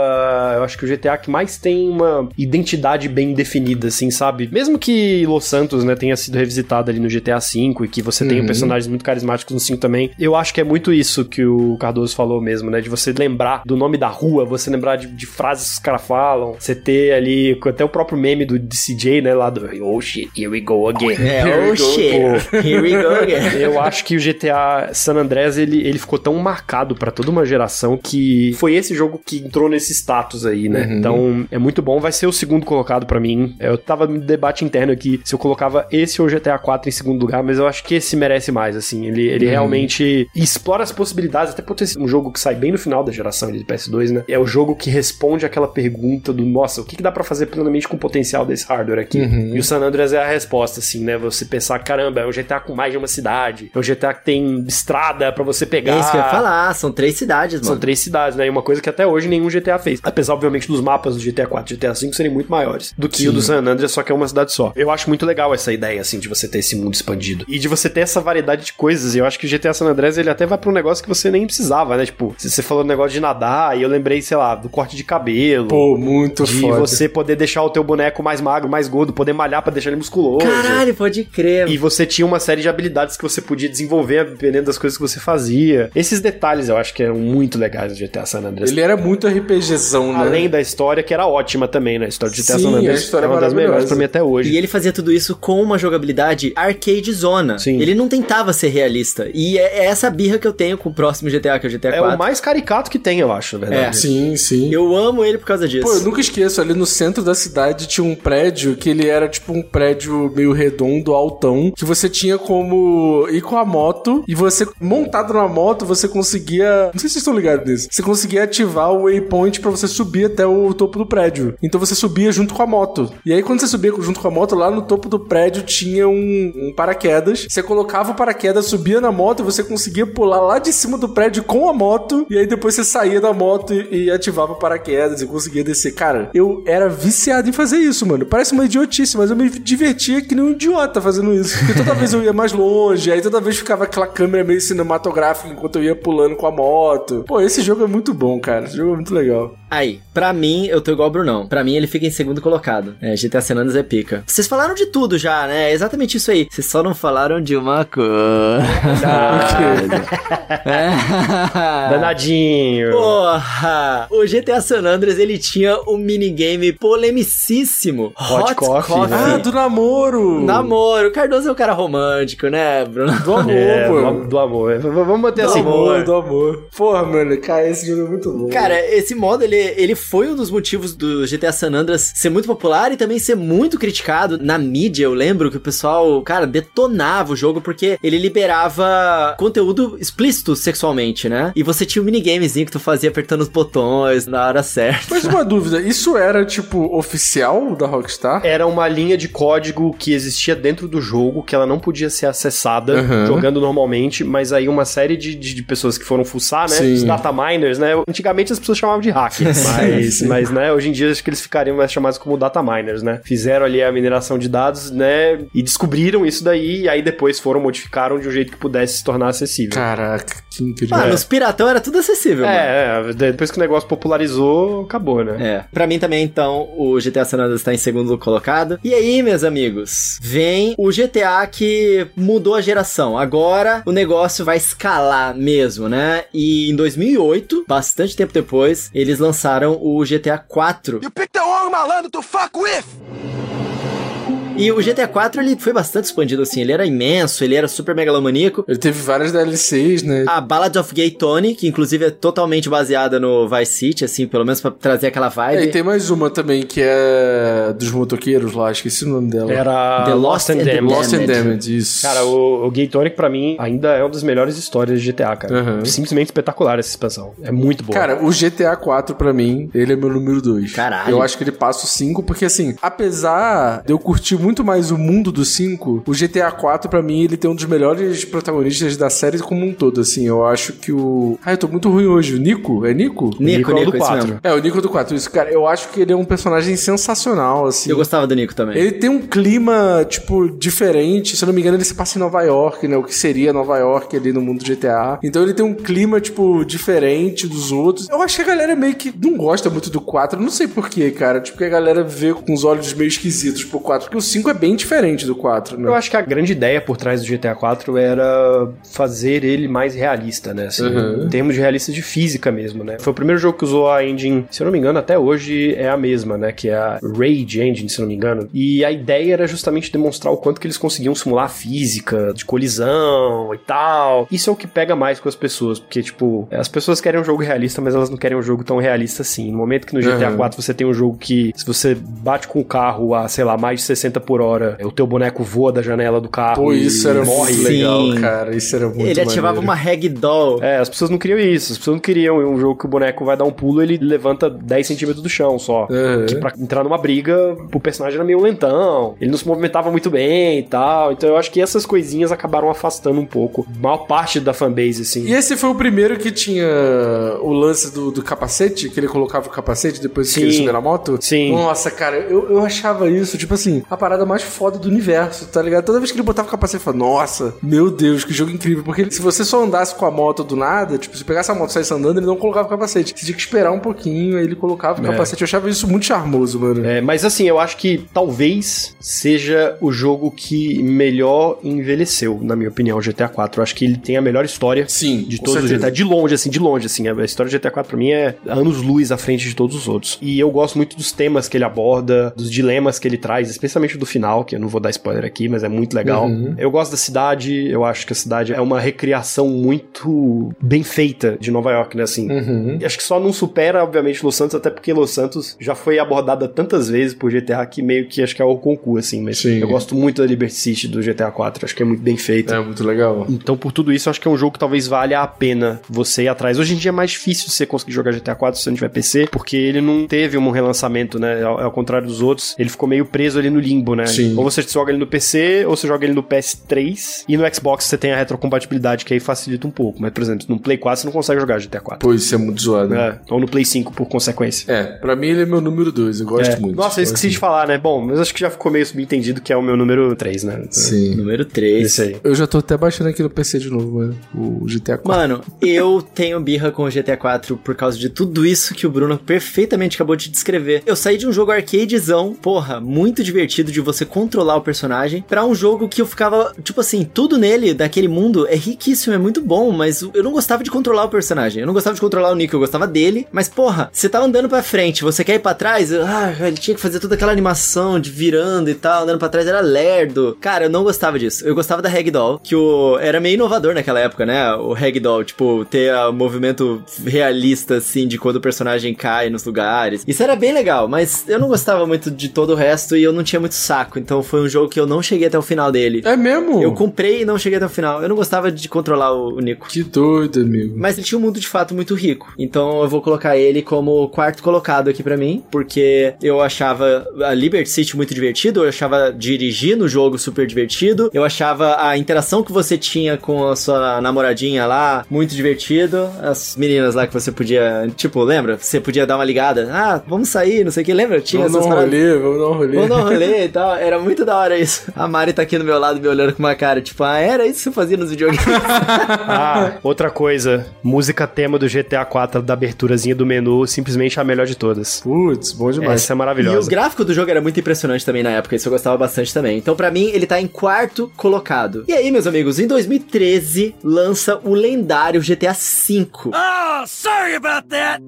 Eu acho que o GTA que mais tem uma identidade bem definida, assim, sabe? Mesmo que Los Santos, né, tenha sido revisitado ali no GTA V e que você tenha personagens muito carismáticos no 5 também, eu acho que é muito isso que o Cardoso falou mesmo, né? De você lembrar do nome da rua, você lembrar de frases que os caras falam, você ter ali até o próprio meme do CJ, né? Lá do oh shit, here we go again. Oh shit, here we go again. Eu acho que o GTA San Andreas, ele ficou tão marcado pra toda uma geração que foi esse jogo que entrou nesse status aí, né? Então, é muito bom. Vai ser o segundo colocado pra mim. Eu tava no debate interno aqui se eu colocava esse ou o GTA 4 em segundo lugar, mas eu acho que esse merece mais, assim. Ele realmente explora as possibilidades, até por ter sido um jogo que sai bem no final da geração de PS2, né? É o jogo que responde aquela pergunta do, nossa, o que dá pra fazer plenamente com o potencial desse hardware aqui? E o San Andreas é a resposta, assim, né? Você pensar, caramba, é um GTA com mais de uma cidade, é um GTA que tem estrada pra você pegar. É isso que eu ia falar, são 3 cidades, mano. São 3 cidades, né? E uma coisa que até hoje nenhum GTA fez. Apesar, obviamente, dos mapas do GTA 4 e GTA 5 serem muito maiores do que o do San Andreas, só que é uma cidade só. Eu acho muito legal essa ideia, assim, de você ter esse mundo expandido. E de você ter essa variedade de coisas. E eu acho que o GTA San Andreas, ele até vai pra um negócio que você nem precisava, né? Tipo, você falou do negócio de nadar, e eu lembrei, sei lá, do corte de cabelo. Pô, muito de foda. você poder deixar o teu boneco mais magro, mais gordo, poder malhar pra deixar ele musculoso. Caralho, pode crer. E você tinha uma série de habilidades que você podia desenvolver dependendo das coisas que você fazia. Esses detalhes eu acho que eram muito legais no GTA San Andreas. Ele era muito RPGzão, né? Além da história, que era ótima também, né? A história de GTA San Sim, Andreas a história é uma das melhores pra mim até hoje. E ele fazia tudo isso com uma jogabilidade arcade zona. Sim. Ele não tentava ser realista. E é essa birra que eu tenho com o próximo GTA, que é o GTA 4. É o mais caricato que tem, eu acho, na verdade. Sim, sim. Eu amo ele por causa disso. Pô, eu nunca esqueço, ali no centro da cidade tinha um prédio que ele era tipo um prédio meio redondo, altão, que você tinha como ir com a moto e você, montado na moto, você conseguia... Não sei se vocês estão ligados nisso. Você conseguia ativar o waypoint pra você subir até o topo do prédio. Então você subia junto com a moto. E aí quando você subia junto com a moto, lá no topo do prédio tinha um paraquedas. Você colocava o paraquedas, subia na moto e você conseguia pular lá de cima do prédio com a moto. E aí depois você saía da moto e ativava o paraquedas e conseguia descer. Cara, eu era viciado em fazer isso, mano. Parece uma idiotice, mas eu me divertia que nem um idiota fazendo isso. Porque toda vez eu ia mais longe, aí toda vez ficava aquela câmera meio cinematográfica enquanto eu ia pulando com a moto. Pô, esse jogo é muito bom, cara. Esse jogo é muito legal. Aí, pra mim, eu tô igual o Brunão. Pra mim, ele fica em segundo colocado. GTA San Andreas é pica. Vocês falaram de tudo já, né? É exatamente isso aí. Vocês só não falaram de uma coisa. Danadinho. Porra! O GTA San Andreas, ele tinha um minigame polemicíssimo. Hot Coffee, né? Ah, do namoro! Namoro. O Cardoso é um cara romântico, né, Bruno? Do amor, pô. Do amor. Vamos manter assim. Do amor. Porra, mano, cara, esse jogo é muito bom. Cara, esse modo, ele foi um dos motivos do GTA San Andreas ser muito popular e também ser muito criticado na mídia. Eu lembro que o pessoal, cara, detonava o jogo porque ele liberava conteúdo explícito sexualmente, né? E você tinha um minigamezinho que tu fazia apertando os botões na hora certa. Mas uma dúvida, isso era, tipo, oficial da Rockstar? Era uma linha de código que existia dentro do jogo, que ela não podia ser acessada jogando normalmente, mas aí uma série de pessoas que foram fuçar, né? Sim. Os data miners, né? Antigamente as pessoas chamavam de hackers, mas, né, hoje em dia acho que eles ficariam mais chamados como data miners, né? Fizeram ali a mineração de dados, né? E descobriram isso daí, e aí depois modificaram de um jeito que pudesse se tornar acessível. Caraca, que incrível. Mano, os piratão era tudo acessível, mano. Depois que o negócio popularizou, acabou, né? Pra mim também, então, o GTA San Andreas tá em segundo colocado. E aí, meus amigos, vem o GTA que mudou a geração. Agora, o negócio vai escalar mesmo, né? E em 2008, bastante tempo depois, eles lançaram o GTA 4. You picked the wrong malandro to fuck with! E o GTA 4, ele foi bastante expandido, assim. Ele era imenso, ele era super megalomaníaco. Ele teve várias DLCs, né? A Ballad of Gay Tony, que inclusive é totalmente baseada no Vice City, assim, pelo menos pra trazer aquela vibe. E tem mais uma também, que é dos motoqueiros lá, esqueci o nome dela. Era The Lost and Damned. Lost and Damned, isso. Cara, o Gay Tonic, pra mim, ainda é uma das melhores histórias de GTA, cara. Simplesmente espetacular essa expansão. É muito boa. Cara, o GTA 4, pra mim, ele é meu número 2. Caralho. Eu acho que ele passa o 5, porque assim, apesar de eu curtir muito muito mais o mundo do 5, o GTA 4, pra mim, ele tem um dos melhores protagonistas da série como um todo, assim. Eu acho que o... eu tô muito ruim hoje. O Nico? É Nico? Nico é o do 4. mesmo. É, o Nico do 4. Isso, cara, eu acho que ele é um personagem sensacional, assim. Eu gostava do Nico também. Ele tem um clima, tipo, diferente. Se eu não me engano, ele se passa em Nova York, né? O que seria Nova York ali no mundo do GTA. Então ele tem um clima, tipo, diferente dos outros. Eu acho que a galera meio que não gosta muito do 4. Eu não sei porquê, cara. Tipo, que a galera vê com os olhos meio esquisitos pro 4. Porque o 5 é bem diferente do 4, né? Eu acho que a grande ideia por trás do GTA 4 era fazer ele mais realista, né? Assim, em termos de realista de física mesmo, né? Foi o primeiro jogo que usou a engine, se eu não me engano, até hoje é a mesma, né? Que é a Rage Engine, se eu não me engano. E a ideia era justamente demonstrar o quanto que eles conseguiam simular a física de colisão e tal. Isso é o que pega mais com as pessoas, porque, tipo, as pessoas querem um jogo realista, mas elas não querem um jogo tão realista assim. No momento que no GTA 4 você tem um jogo que, se você bate com o carro a, sei lá, mais de 60 por hora, o teu boneco voa da janela do carro. Pô, isso era morre. muito legal, cara. Isso era muito Ele ativava maneiro. uma ragdoll. As pessoas não queriam isso. As pessoas não queriam um jogo que o boneco vai dar um pulo, ele levanta 10 centímetros do chão só. Que pra entrar numa briga, o personagem era meio lentão. Ele não se movimentava muito bem e tal. Então eu acho que essas coisinhas acabaram afastando um pouco a maior parte da fanbase, assim. E esse foi o primeiro que tinha o lance do capacete, que ele colocava o capacete depois que ele subiu na moto? Sim. Nossa, cara, eu achava isso, tipo assim, a parada mais foda do universo, tá ligado? Toda vez que ele botava o capacete, eu falava, nossa, meu Deus, que jogo incrível. Porque se você só andasse com a moto do nada, tipo, se pegasse a moto e saísse andando, ele não colocava o capacete. Você tinha que esperar um pouquinho, aí ele colocava o capacete. Eu achava isso muito charmoso, mano. Mas assim, eu acho que talvez seja o jogo que melhor envelheceu, na minha opinião, o GTA 4. Eu acho que ele tem a melhor história de todos os GTA. De longe, assim. A história do GTA 4 pra mim é anos-luz à frente de todos os outros. E eu gosto muito dos temas que ele aborda, dos dilemas que ele traz, especialmente do final, que eu não vou dar spoiler aqui, mas é muito legal. Eu gosto da cidade, eu acho que a cidade é uma recriação muito bem feita de Nova York, né, assim. Acho que só não supera, obviamente, Los Santos, até porque Los Santos já foi abordada tantas vezes por GTA que meio que acho que é o concurso, assim, mas eu gosto muito da Liberty City do GTA 4, acho que é muito bem feita. É muito legal. Então, por tudo isso, acho que é um jogo que talvez valha a pena você ir atrás. Hoje em dia é mais difícil você conseguir jogar GTA 4 se você não tiver PC, porque ele não teve um relançamento, né? Ao contrário dos outros, ele ficou meio preso ali no limbo, né? Ou você joga ele no PC, ou você joga ele no PS3, e no Xbox você tem a retrocompatibilidade, que aí facilita um pouco. Mas, por exemplo, no Play 4 você não consegue jogar GTA 4. Pô, isso é muito zoado. Ou no Play 5, por consequência. Pra mim ele é meu número 2, eu gosto muito. Nossa, eu esqueci de falar, né? Bom, mas acho que já ficou meio subentendido que é o meu número 3, né? Sim. Número 3. Isso aí. Eu já tô até baixando aqui no PC de novo, mano, o GTA 4. Mano, eu tenho birra com o GTA 4 por causa de tudo isso que o Bruno perfeitamente acabou de descrever. Eu saí de um jogo arcadezão, porra, muito divertido de você controlar o personagem, pra um jogo que eu ficava, tipo assim, tudo nele, daquele mundo, é riquíssimo, é muito bom, mas eu não gostava de controlar o personagem. Eu não gostava de controlar o Nico, eu gostava dele, mas porra, você tá andando pra frente, você quer ir pra trás? Ele tinha que fazer toda aquela animação de virando e tal, andando pra trás, era lerdo. Cara, eu não gostava disso. Eu gostava da Ragdoll, que era meio inovador naquela época, né? O Ragdoll, tipo, ter o movimento realista, assim, de quando o personagem cai nos lugares. Isso era bem legal, mas eu não gostava muito de todo o resto e eu não tinha muito saco, então foi um jogo que eu não cheguei até o final dele. É mesmo? Eu comprei e não cheguei até o final. Eu não gostava de controlar o Nico. Que doido, amigo. Mas ele tinha um mundo de fato muito rico. Então eu vou colocar ele como quarto colocado aqui pra mim, porque eu achava a Liberty City muito divertido, eu achava dirigir no jogo super divertido, eu achava a interação que você tinha com a sua namoradinha lá muito divertido. As meninas lá que você podia, tipo, lembra? Você podia dar uma ligada. Vamos sair, não sei o que, lembra? Tinha vamos dar um rolê. Vamos dar um rolê e tal. Era muito da hora isso. A Mari tá aqui do meu lado me olhando com uma cara, tipo, era isso que você fazia nos videogames. Outra coisa, música tema do GTA 4 da aberturazinha do menu, simplesmente a melhor de todas. Putz, bom demais. Essa é maravilhosa. E o gráfico do jogo era muito impressionante também na época, isso eu gostava bastante também. Então pra mim ele tá em quarto colocado. E aí, meus amigos, em 2013 lança o lendário GTA V. Oh, sorry about that.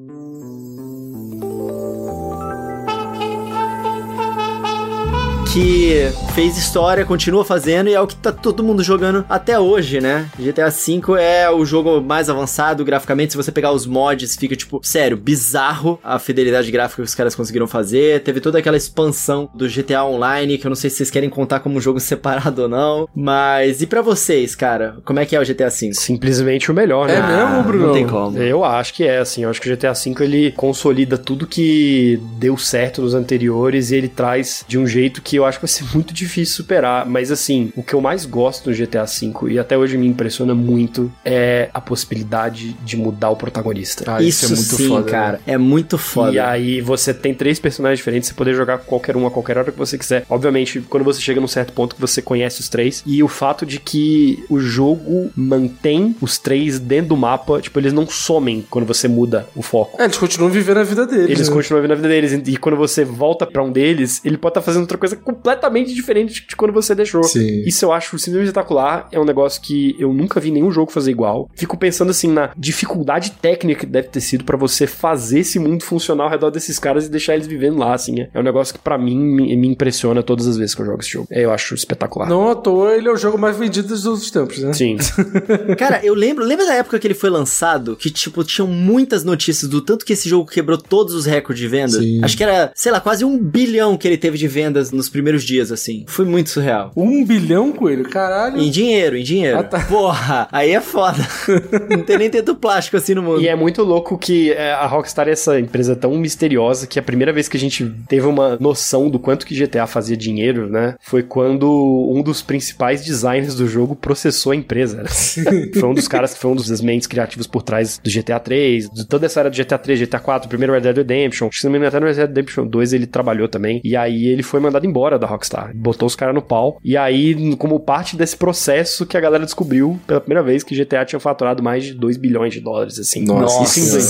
Que fez história, continua fazendo e é o que tá todo mundo jogando até hoje, né? GTA V é o jogo mais avançado graficamente. Se você pegar os mods, fica, tipo, sério, bizarro a fidelidade gráfica que os caras conseguiram fazer. Teve toda aquela expansão do GTA Online, que eu não sei se vocês querem contar como um jogo separado ou não. Mas, e pra vocês, cara? Como é que é o GTA V? Simplesmente o melhor, né? É mesmo, Bruno? Não tem como. Eu acho que é, assim. Eu acho que o GTA V, ele consolida tudo que deu certo nos anteriores e ele traz de um jeito que eu acho que vai ser muito difícil superar, mas assim, o que eu mais gosto no GTA V, e até hoje me impressiona muito, é a possibilidade de mudar o protagonista. Isso é muito sim, foda, cara. Né? É muito foda. E aí você tem 3 personagens diferentes, você poder jogar com qualquer um a qualquer hora que você quiser. Obviamente, quando você chega num certo ponto que você conhece os 3, e o fato de que o jogo mantém os 3 dentro do mapa, tipo, eles não somem quando você muda o foco. Eles continuam vivendo a vida deles. Eles continuam vivendo a vida deles, e quando você volta pra um deles, ele pode estar fazendo outra coisa completamente diferente de quando você deixou. Sim. Isso eu acho simplesmente espetacular, é um negócio que eu nunca vi nenhum jogo fazer igual. Fico pensando assim na dificuldade técnica que deve ter sido pra você fazer esse mundo funcionar ao redor desses caras e deixar eles vivendo lá, assim. É um negócio que pra mim me impressiona todas as vezes que eu jogo esse jogo. Eu acho espetacular. Não à toa, ele é o jogo mais vendido dos outros tempos, né? Sim. Cara, eu lembro da época que ele foi lançado, que, tipo, tinham muitas notícias do tanto que esse jogo quebrou todos os recordes de venda. Sim. Acho que era, sei lá, quase 1 bilhão que ele teve de vendas nos primeiros dias, assim. Foi muito surreal. 1 bilhão, Coelho? Caralho. Em dinheiro. Ah, tá. Porra, aí é foda. Não tem nem teto plástico assim no mundo. E é muito louco que a Rockstar é essa empresa tão misteriosa que a primeira vez que a gente teve uma noção do quanto que GTA fazia dinheiro, né, foi quando um dos principais designers do jogo processou a empresa. Foi um dos caras que foi um dos mentes criativos por trás do GTA 3, de toda essa era do GTA 3, GTA 4, primeiro Red Dead Redemption, acho que se não me engano até no Red Dead Redemption 2 ele trabalhou também, e aí ele foi mandado embora da Rockstar, botou os caras no pau, e aí como parte desse processo que a galera descobriu pela primeira vez que GTA tinha faturado mais de 2 bilhões de dólares, assim. Nossa, isso em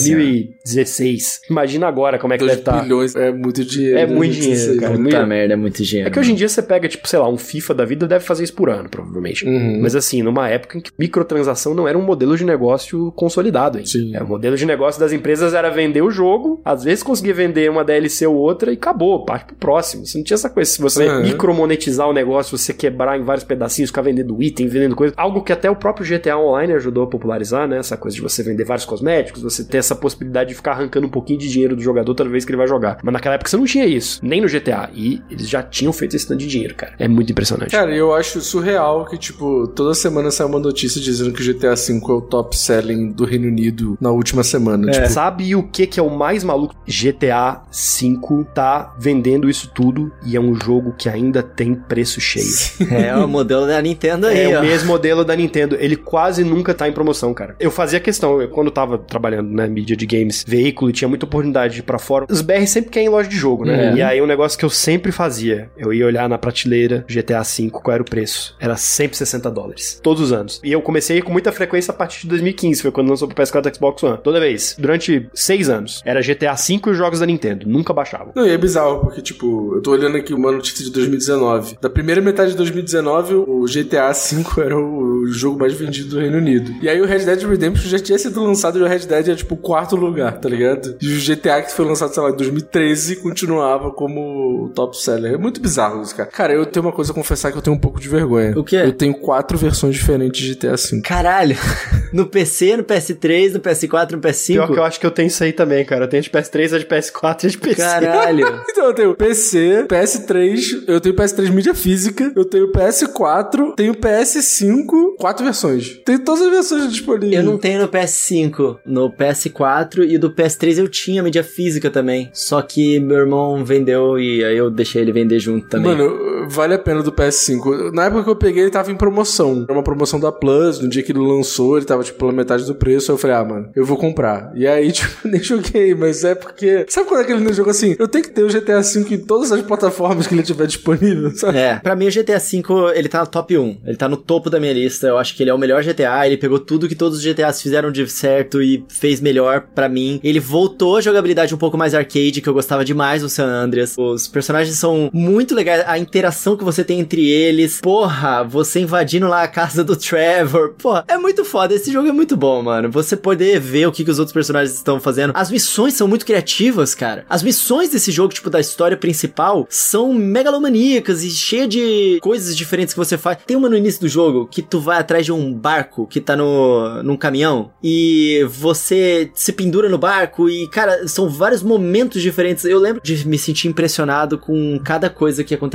2016. Imagina agora como é que 2 deve estar. bilhões é muito dinheiro. É muito dinheiro, cara. Puta merda, é muito dinheiro. É que hoje em dia você pega, tipo, sei lá, um FIFA da vida deve fazer isso por ano, provavelmente. Mas assim, numa época em que microtransação não era um modelo de negócio consolidado, hein? Sim. O modelo de negócio das empresas era vender o jogo, às vezes conseguir vender uma DLC ou outra e acabou, parte pro próximo. Você não tinha essa coisa. Se você micromonetizar o negócio, você quebrar em vários pedacinhos, ficar vendendo item, vendendo coisa. Algo que até o próprio GTA Online ajudou a popularizar, né? Essa coisa de você vender vários cosméticos, você ter essa possibilidade de ficar arrancando um pouquinho de dinheiro do jogador toda vez que ele vai jogar. Mas naquela época você não tinha isso, nem no GTA. E eles já tinham feito esse tanto de dinheiro, cara. É muito impressionante. Cara, eu acho surreal que, tipo, toda semana sai uma notícia dizendo que o GTA V é o top selling do Reino Unido na última semana. Tipo... Sabe o que é o mais maluco? GTA V tá vendendo isso tudo e é um jogo que ainda tem preço cheio. É o modelo da Nintendo aí, ó. É o mesmo modelo da Nintendo. Ele quase nunca tá em promoção, cara. Eu fazia questão, quando eu tava trabalhando na mídia de games, veículo, e tinha muita oportunidade de ir pra fora. Os BR sempre querem loja de jogo, né? E aí um negócio que eu sempre fazia, eu ia olhar na prateleira GTA V, qual era o preço? Era sempre $60. Todos os anos. E eu comecei com muita frequência a partir de 2015, foi quando lançou pro PS4 e Xbox One. Toda vez. Durante 6 anos. Era GTA V e os jogos da Nintendo. Nunca baixavam. Não, e é bizarro, porque, tipo, eu tô olhando aqui uma notícia de 2019. Da primeira metade de 2019, o GTA V era o jogo mais vendido do Reino Unido. E aí o Red Dead Redemption já tinha sido lançado e o Red Dead é, tipo, o 4º lugar, tá ligado? E o GTA que foi lançado, sei lá, em 2013 continuava como o top seller. É muito bizarro isso, cara. Cara, eu tenho uma coisa a confessar que eu tenho um pouco de vergonha. O quê? Eu tenho 4 versões diferentes de GTA V. Caralho! No PC, no PS3, no PS4, no PS5? Pior que eu acho que eu tenho isso aí também, cara. Eu tenho de PS3, a de PS4 e a de PC. Caralho! Então eu tenho PC, PS3, eu tenho PS3 mídia física, eu tenho PS4, tenho PS5, 4 versões. Tem todas as versões disponíveis. Eu não tenho no PS5, no PS4 e do PS3 eu tinha mídia física também. Só que meu irmão vendeu e aí eu deixei ele vender junto também. Mano, vale a pena do PS5. Na época que eu peguei, ele tava em promoção. Era uma promoção da Plus, no dia que ele lançou, ele tava, tipo, pela metade do preço. Aí eu falei, mano, eu vou comprar. E aí, tipo, nem joguei, mas é porque... Sabe quando é aquele jogo assim? Eu tenho que ter o GTA V em todas as plataformas que ele tiver disponível, sabe? Pra mim o GTA V, ele tá no top 1. Ele tá no topo da minha lista. Eu acho que ele é o melhor GTA. Ele pegou tudo que todos os GTAs fizeram de certo e fez melhor pra mim. Ele voltou a jogabilidade um pouco mais arcade, que eu gostava demais no San Andreas. Os personagens são muito legais. A interação que você tem entre eles. Porra, você invadindo lá a casa do Trevor. Porra, é muito foda. Esse jogo é muito bom, mano. Você poder ver o que os outros personagens estão fazendo. As missões são muito criativas, cara. As missões desse jogo, tipo, da história principal, são megalomaníacas e cheias de coisas diferentes que você faz. Tem uma no início do jogo que tu vai atrás de um barco que tá num caminhão e você se pendura no barco e, cara, são vários momentos diferentes. Eu lembro de me sentir impressionado com cada coisa que acontecia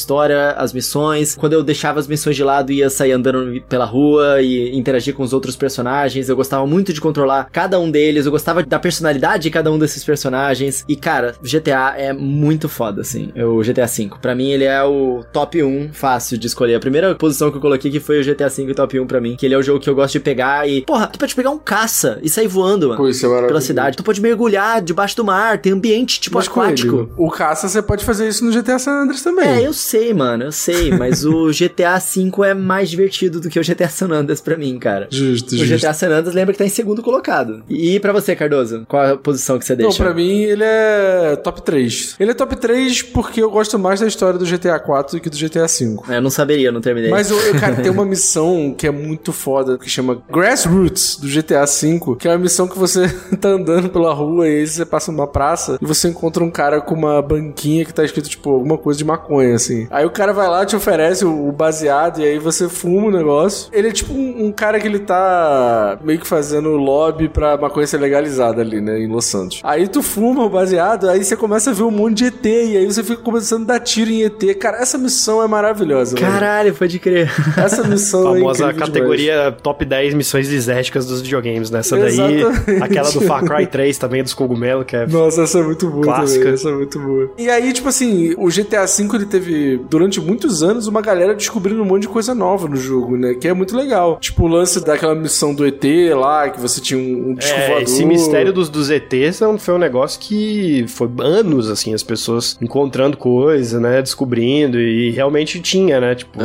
história, as missões. Quando eu deixava as missões de lado e ia sair andando pela rua e interagir com os outros personagens, eu gostava muito de controlar cada um deles, eu gostava da personalidade de cada um desses personagens. E, cara, GTA é muito foda, assim. O GTA V. Pra mim, ele é o top 1 fácil de escolher. A primeira posição que eu coloquei aqui foi o GTA V top 1 pra mim, que ele é o jogo que eu gosto de pegar e... Porra, tu pode pegar um caça e sair voando, mano. Pô, isso é maravilhoso. Pela cidade. Tu pode mergulhar debaixo do mar, tem ambiente, tipo, mas aquático. Coelho, o caça, você pode fazer isso no GTA San Andreas também. É, eu sei, mano, eu sei, mas o GTA V é mais divertido do que o GTA San Andreas pra mim, cara. Justo. O GTA San Andreas lembra que tá em segundo colocado. E pra você, Cardoso, qual a posição que você deixa? Não, pra mim ele é top 3. Ele é top 3 porque eu gosto mais da história do GTA 4 do que do GTA 5. Eu não saberia, eu não terminei. Mas, cara, tem uma missão que é muito foda, que chama Grassroots, do GTA V, que é uma missão que você tá andando pela rua e aí você passa numa praça e você encontra um cara com uma banquinha que tá escrito, tipo, alguma coisa de maconha, assim. Aí o cara vai lá, te oferece o baseado e aí você fuma o negócio. Ele é tipo um cara que ele tá meio que fazendo lobby pra maconha ser legalizada ali, né, em Los Santos. Aí tu fuma o baseado, aí você começa a ver um monte de ET e aí você fica começando a dar tiro em ET. Cara, essa missão é maravilhosa. Caralho, mano. Pode crer. Essa missão é famosa categoria demais. Top 10 missões desérticas dos videogames, né? Essa Exatamente. daí, aquela do Far Cry 3 também, dos cogumelos, que é... Nossa, essa é muito boa clássica. Também, essa é muito boa. E aí, tipo assim, o GTA V, ele teve, durante muitos anos, uma galera descobrindo um monte de coisa nova no jogo, né? Que é muito legal. Tipo, o lance daquela missão do ET lá, que você tinha um disco voador. Esse mistério dos ETs foi um negócio que foi anos, assim, as pessoas encontrando coisa, né? Descobrindo, e realmente tinha, né? Tipo,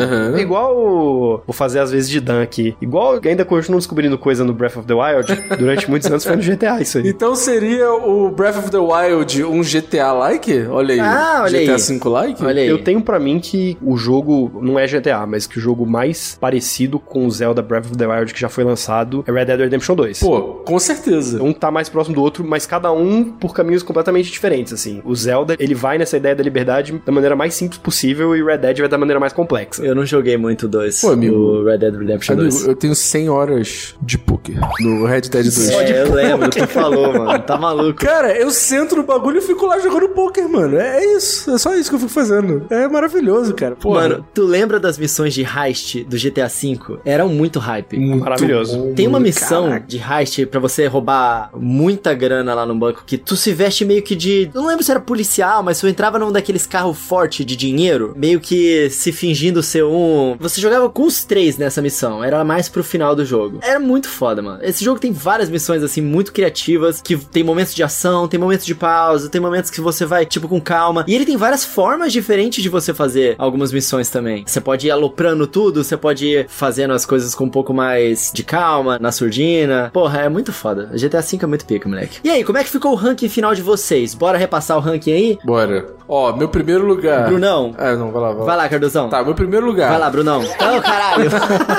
igual vou fazer às vezes de Dan aqui. Igual ainda continuam descobrindo coisa no Breath of the Wild, durante muitos anos foi no GTA isso aí. Então seria o Breath of the Wild um GTA-like? Olha aí. Ah, olha GTA aí. V-like? Olha aí. Eu tenho pra mim que o jogo não é GTA, mas que o jogo mais parecido com o Zelda Breath of the Wild que já foi lançado é Red Dead Redemption 2. Pô, com certeza. Um tá mais próximo do outro, mas cada um por caminhos completamente diferentes, assim. O Zelda, ele vai nessa ideia da liberdade da maneira mais simples possível e o Red Dead vai da maneira mais complexa. Eu não joguei muito o 2. Pô, amigo. O Red Dead Redemption 2. Eu tenho 100 horas de poker no Red Dead 2. Eu lembro, tu falou, mano. Tá maluco. Cara, eu sento no bagulho e fico lá jogando poker, mano. É isso. É só isso que eu fico fazendo. É maravilhoso, cara. Porra. Mano, tu lembra das missões de heist do GTA V? Eram muito hype. Muito maravilhoso. bom, Tem uma missão caraca. de heist pra você roubar muita grana lá no banco, que tu se veste meio que de... Eu não lembro se era policial, mas tu entrava num daqueles carros fortes de dinheiro, meio que se fingindo ser um... Você jogava com os 3 nessa missão, era mais pro final do jogo. Era muito foda, mano. Esse jogo tem várias missões, assim, muito criativas, que tem momentos de ação, tem momentos de pausa, tem momentos que você vai, tipo, com calma. E ele tem várias formas diferentes de você fazer algumas missões também. Você pode ir aloprando tudo, você pode ir fazendo as coisas com um pouco mais de calma, na surdina. Porra, é muito foda. GTA V é muito pica, moleque. E aí, como é que ficou o ranking final de vocês? Bora repassar o ranking aí? Bora. Ó, meu primeiro lugar... Brunão. Não, vai lá. Vai lá, Cardozão. Tá, meu primeiro lugar... Vai lá, Brunão. Ô, caralho.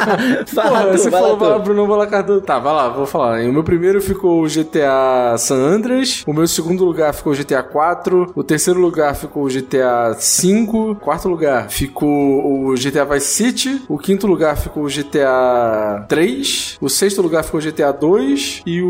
Porra, você falou, vai lá, tu. Bruno, vai lá, Cardoso. Tá, vai lá, vou falar. O meu primeiro ficou o GTA San Andreas. O meu segundo lugar ficou o GTA 4. O terceiro lugar ficou o GTA 5. O quarto lugar ficou o GTA Vice City. O quinto lugar ficou o GTA 3. O sexto lugar ficou o GTA 2. E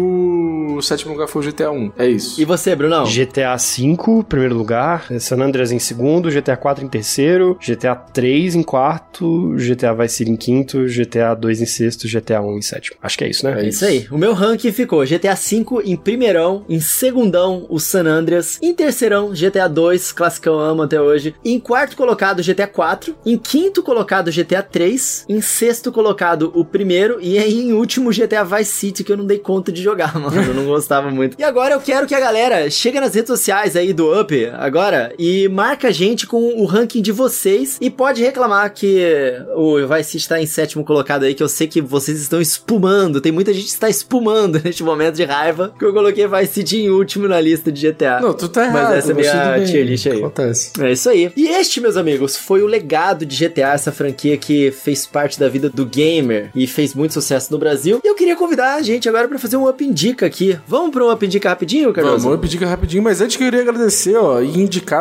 o sétimo lugar foi o GTA 1. É isso. E você, Brunão? GTA V, primeiro lugar, San Andreas em segundo, GTA 4 em terceiro, GTA 3 em quarto, GTA Vice City em quinto, GTA 2 em sexto, GTA 1 em sétimo. Acho que é isso, né? É isso aí. O meu ranking ficou GTA V em primeirão, em segundão o San Andreas, em terceirão GTA 2, classicão, amo até hoje, em quarto colocado GTA 4, em quinto colocado GTA 3, em sexto colocado o primeiro e aí em último GTA Vice City, que eu não dei conta de jogar, mano, eu não gostava muito. E agora eu quero que a galera chegue nas redes sociais aí do Up agora e marca a gente com o ranking de vocês e pode reclamar que o Vice City tá em sétimo colocado aí, que eu sei que vocês estão espumando, tem muita gente que está espumando neste momento de raiva, que eu coloquei Vice City em último na lista de GTA. Não, tu tá errado. Mas essa é minha tier list aí. Acontece. É isso aí. E este, meus amigos, foi o legado de GTA, essa franquia que fez parte da vida do gamer e fez muito sucesso no Brasil. E eu queria convidar a gente agora pra fazer um Up Indica aqui. Vamos pra um Up Indica rapidinho, Cardoso? Vamos, eu pedi rapidinho, mas antes que eu queria agradecer, ó, e indicar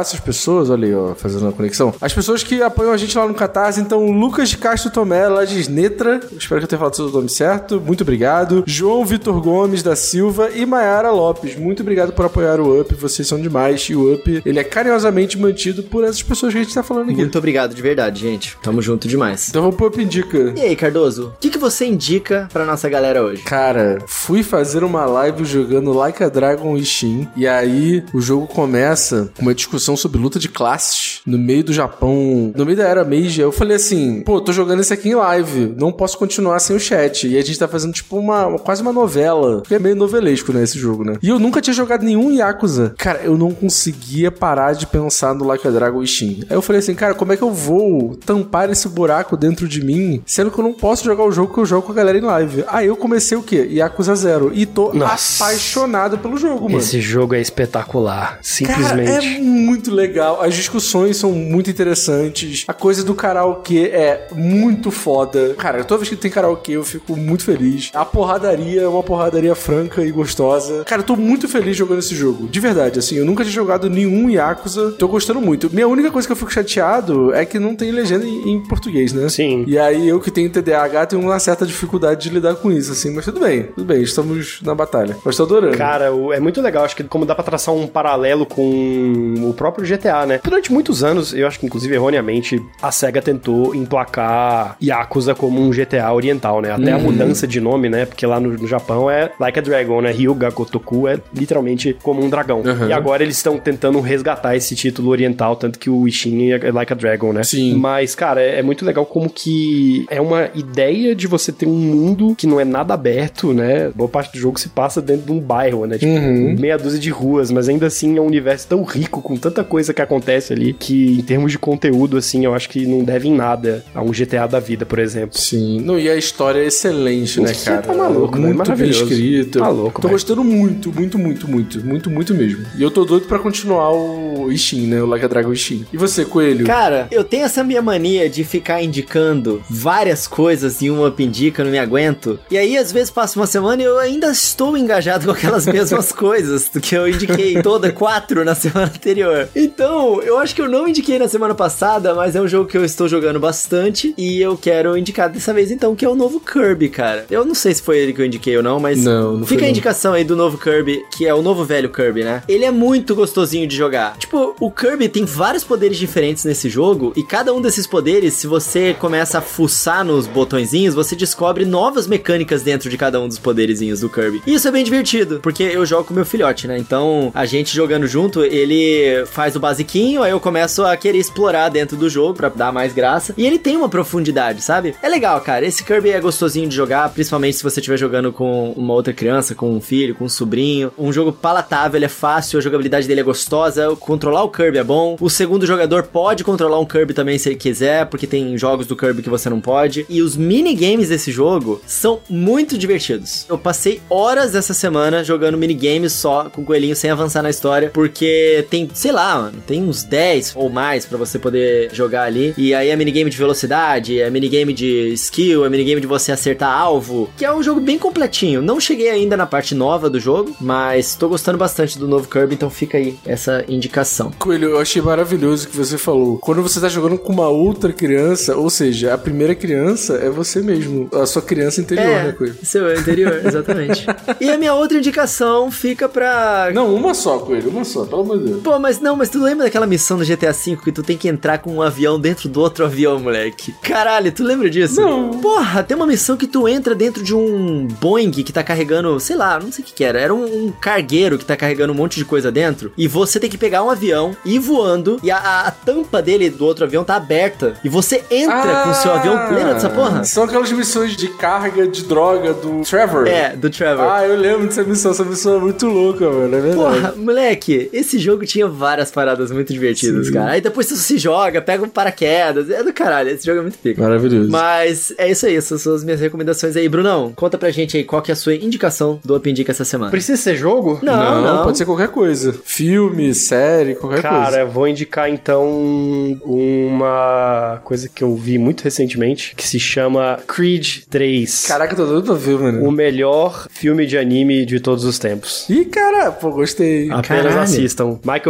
essas pessoas, olha aí, ó, fazendo a conexão. As pessoas que apoiam a gente lá no Catarse, então, Lucas de Castro Tomé, lá de Netra, espero que eu tenha falado o nome certo, muito obrigado. João Vitor Gomes da Silva e Mayara Lopes, muito obrigado por apoiar o Up, vocês são demais. E o Up, ele é carinhosamente mantido por essas pessoas que a gente tá falando aqui. Muito obrigado, de verdade, gente. Tamo junto demais. Então vamos pro Up Indica. E aí, Cardoso, o que você indica pra nossa galera hoje? Cara, fui fazer uma live jogando Like a Dragon Ishin, e aí o jogo começa com uma discussão sobre luta de classes no meio do Japão, no meio da era Meiji. Eu falei assim, pô, tô jogando esse aqui em live, não posso continuar sem o chat. E a gente tá fazendo tipo quase uma novela, porque é meio novelesco, né, esse jogo, né? E eu nunca tinha jogado nenhum Yakuza. Cara, eu não conseguia parar de pensar no Like a Dragon Ishin. Aí eu falei assim, cara, como é que eu vou tampar esse buraco dentro de mim, sendo que eu não posso jogar o jogo que eu jogo com a galera em live? Aí eu comecei o quê? Yakuza 0. E tô apaixonado pelo jogo, mano. Esse jogo é espetacular. Simplesmente. Cara, é muito legal. As discussões são muito interessantes. A coisa do karaokê é muito foda. Cara, toda vez que tem karaokê eu fico muito feliz. A porradaria é uma porradaria franca e gostosa. Cara, eu tô muito feliz jogando esse jogo. De verdade, assim, eu nunca tinha jogado nenhum Yakuza. Tô gostando muito. Minha única coisa que eu fico chateado é que não tem legenda em português, né? Sim. E aí eu que tenho TDAH tenho uma certa dificuldade de lidar com isso, assim. Mas tudo bem, estamos na batalha. Mas tô adorando. Cara, é muito legal. Acho que como dá pra traçar um paralelo com o próprio GTA, né? Durante muitos anos, eu acho que inclusive erroneamente, a SEGA tentou emplacar Yakuza como um GTA oriental, né? Até a mudança de nome, né? Porque lá no Japão é Like a Dragon, né? Ryuga Gotoku é literalmente como um dragão. E agora eles estão tentando resgatar esse título oriental, tanto que o Ishin é Like a Dragon, né? Sim. Mas, cara, é muito legal como que é uma ideia de você ter um mundo que não é nada aberto, né? Boa parte do jogo se passa dentro de um bairro, né? Tipo, meia dúzia de ruas, mas ainda assim é um universo tão rico, com tanta coisa que acontece ali, que em termos de conteúdo, assim, eu acho que não deve em nada a um GTA da vida, por exemplo. Sim. Não, e a história é excelente, né, cara? Você tá maluco, né? Muito bem escrito. Tá louco, tô gostando muito mesmo. E eu tô doido pra continuar o Ishin, né? O Like a Dragon Ishin. E você, Coelho? Cara, eu tenho essa minha mania de ficar indicando várias coisas em um Up Indica, não me aguento. E aí, às vezes, passa uma semana e eu ainda estou engajado com aquelas mesmas coisas que eu indiquei 4 na semana anterior. Então, eu acho que eu não indiquei na semana passada, mas é um jogo que eu estou jogando bastante e eu quero indicar dessa vez, então, que é o novo Kirby, cara. Eu não sei se foi ele que eu indiquei ou não, mas não fica a indicação aí do novo Kirby, que é o novo velho Kirby, né? Ele é muito gostosinho de jogar. Tipo, o Kirby tem vários poderes diferentes nesse jogo e cada um desses poderes, se você começa a fuçar nos botõezinhos, você descobre novas mecânicas dentro de cada um dos poderzinhos do Kirby. E isso é bem divertido, porque eu jogo com meu filhote, né? Então, a gente jogando junto, ele faz o basiquinho, aí eu começo a querer explorar dentro do jogo pra dar mais graça. E ele tem uma profundidade, sabe? É legal, cara. Esse Kirby é gostosinho de jogar, principalmente se você estiver jogando com uma outra criança, com um filho, com um sobrinho. Um jogo palatável, ele é fácil, a jogabilidade dele é gostosa, controlar o Kirby é bom. O segundo jogador pode controlar um Kirby também se ele quiser, porque tem jogos do Kirby que você não pode. E os minigames desse jogo são muito divertidos. Eu passei horas essa semana jogando minigames só com o coelhinho sem avançar na história, porque tem, sei lá, mano, tem uns 10 ou mais pra você poder jogar ali. E aí é minigame de velocidade, é minigame de skill, é minigame de você acertar alvo, que é um jogo bem completinho. Não cheguei ainda na parte nova do jogo, mas tô gostando bastante do novo Kirby, então fica aí essa indicação. Coelho, eu achei maravilhoso o que você falou. Quando você tá jogando com uma outra criança, ou seja, a primeira criança é você mesmo, a sua criança interior, né, Coelho? Seu interior, exatamente. E a minha outra indicação fica pra... Não, uma só, Coelho, uma só, pelo amor de Deus. Pô, mas tu lembra daquela missão do GTA V que tu tem que entrar com um avião dentro do outro avião, moleque? Caralho, tu lembra disso? Não. Porra, tem uma missão que tu entra dentro de um Boeing que tá carregando, sei lá, não sei o que era. Era um cargueiro que tá carregando um monte de coisa dentro. E você tem que pegar um avião, ir voando, e a tampa dele do outro avião tá aberta. E você entra com o seu avião. Lembra dessa porra? São aquelas missões de carga de droga do Trevor. É, do Trevor. Ah, eu lembro dessa missão. Essa missão é muito louca, mano. É verdade. Porra, moleque, esse jogo tinha várias paradas muito divertidas, Sim. cara. Aí depois tu se joga, pega um paraquedas. É do caralho, esse jogo é muito pica. Maravilhoso. Mas é isso aí, essas são as minhas recomendações aí. Brunão, conta pra gente aí qual que é a sua indicação do Up Indica essa semana. Precisa ser jogo? Não. Pode ser qualquer coisa. Filme, série, qualquer coisa. Cara, vou indicar então uma coisa que eu vi muito recentemente, que se chama Creed 3. Caraca, eu tô doido pra ver, mano. O melhor filme de anime de todos os tempos. Ih, cara, pô, gostei. Apenas assistam. Michael B. Jordan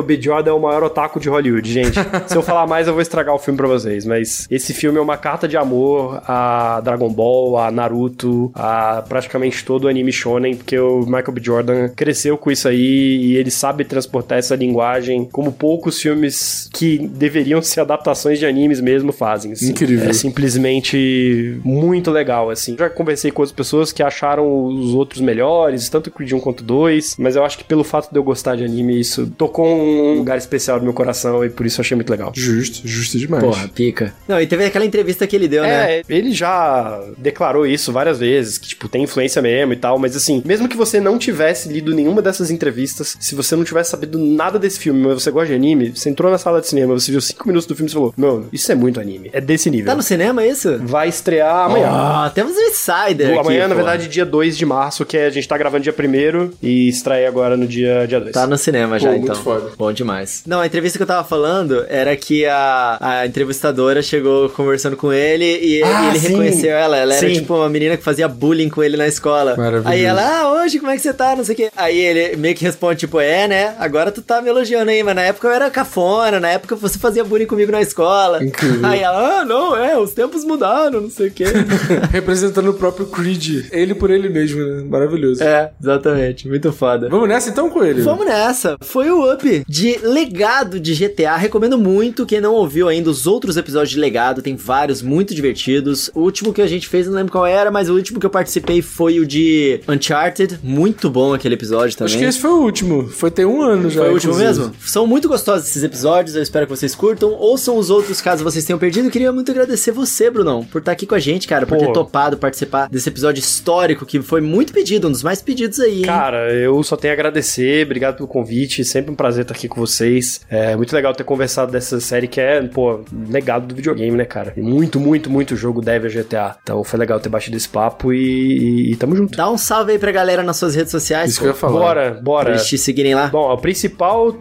é o maior otaku de Hollywood, gente. Se eu falar mais, eu vou estragar o filme pra vocês, mas esse filme é uma carta de amor a Dragon Ball, a Naruto, a praticamente todo o anime shonen, porque o Michael B. Jordan cresceu com isso aí e ele sabe transportar essa linguagem como poucos filmes que deveriam ser adaptações de animes mesmo fazem. Assim. Incrível. É simplesmente muito legal, assim. Já conversei com outras pessoas que acharam os outros melhores, tanto o Creed 1 quanto 2, mas eu acho que pelo fato de eu gostar de anime, isso tocou um lugar especial no meu coração e por isso eu achei muito legal. Justo demais. Porra, pica. Não, e teve aquela entrevista que ele deu, né? Ele já declarou isso várias vezes, que, tipo, tem influência mesmo e tal, mas assim, mesmo que você não tivesse lido nenhuma dessas entrevistas, se você não tivesse sabido nada desse filme, mas você gosta de anime, você entrou na sala de cinema, você viu 5 minutos do filme e falou, mano, isso é muito anime. É desse nível. Tá no cinema isso? Vai estrear amanhã. Temos um insider aqui, amanhã, na pô. verdade, dia 2 de março, que a gente tá gravando dia 1º e estreia agora no dia 2. Tá no cinema já, muito então. foda. Bom demais. Não, a entrevista que eu tava falando era que a entrevistadora chegou conversando com ele e ele sim. reconheceu ela. Ela era Sim. tipo uma menina que fazia bullying com ele na escola. Maravilhoso. Aí ela, hoje, como é que você tá? Não sei o quê. Aí ele meio que responde, tipo, né? Agora tu tá me elogiando aí, mas na época eu era cafona, na época você fazia bullying comigo na escola. Incrível. Aí ela, não, os tempos mudaram, não sei o quê. Representando o próprio Creed. Ele por ele mesmo, né? Maravilhoso. Exatamente. Muito foda. Vamos nessa então, Coelho? Vamos nessa. Foi o Up de Legado de GTA. Recomendo muito. Quem não ouviu ainda os outros episódios de Legado, tem vários muito divertidos. O último que a gente fez, não lembro qual era, mas o último que eu participei foi o de Uncharted. Muito bom aquele episódio também. Acho que esse foi o último. Foi tem um ano já. Foi o último inclusive. mesmo? São muito gostosos esses episódios, eu espero que vocês curtam. Ouçam os outros caso vocês tenham perdido. Eu queria muito agradecer você, Brunão, por estar aqui com a gente, cara, por ter topado participar desse episódio histórico que foi muito pedido, um dos mais pedidos aí, hein? Cara, eu só tenho a agradecer, obrigado pelo convite, sempre um prazer estar aqui com vocês. É muito legal ter conversado dessa série que é, legado do videogame, né, cara? E muito jogo deve a GTA. Então foi legal ter batido esse papo e tamo junto. Dá um salve aí pra galera nas suas redes sociais. Isso que eu ia falar. Bora. Pra eles te seguirem lá. Bom, o principal,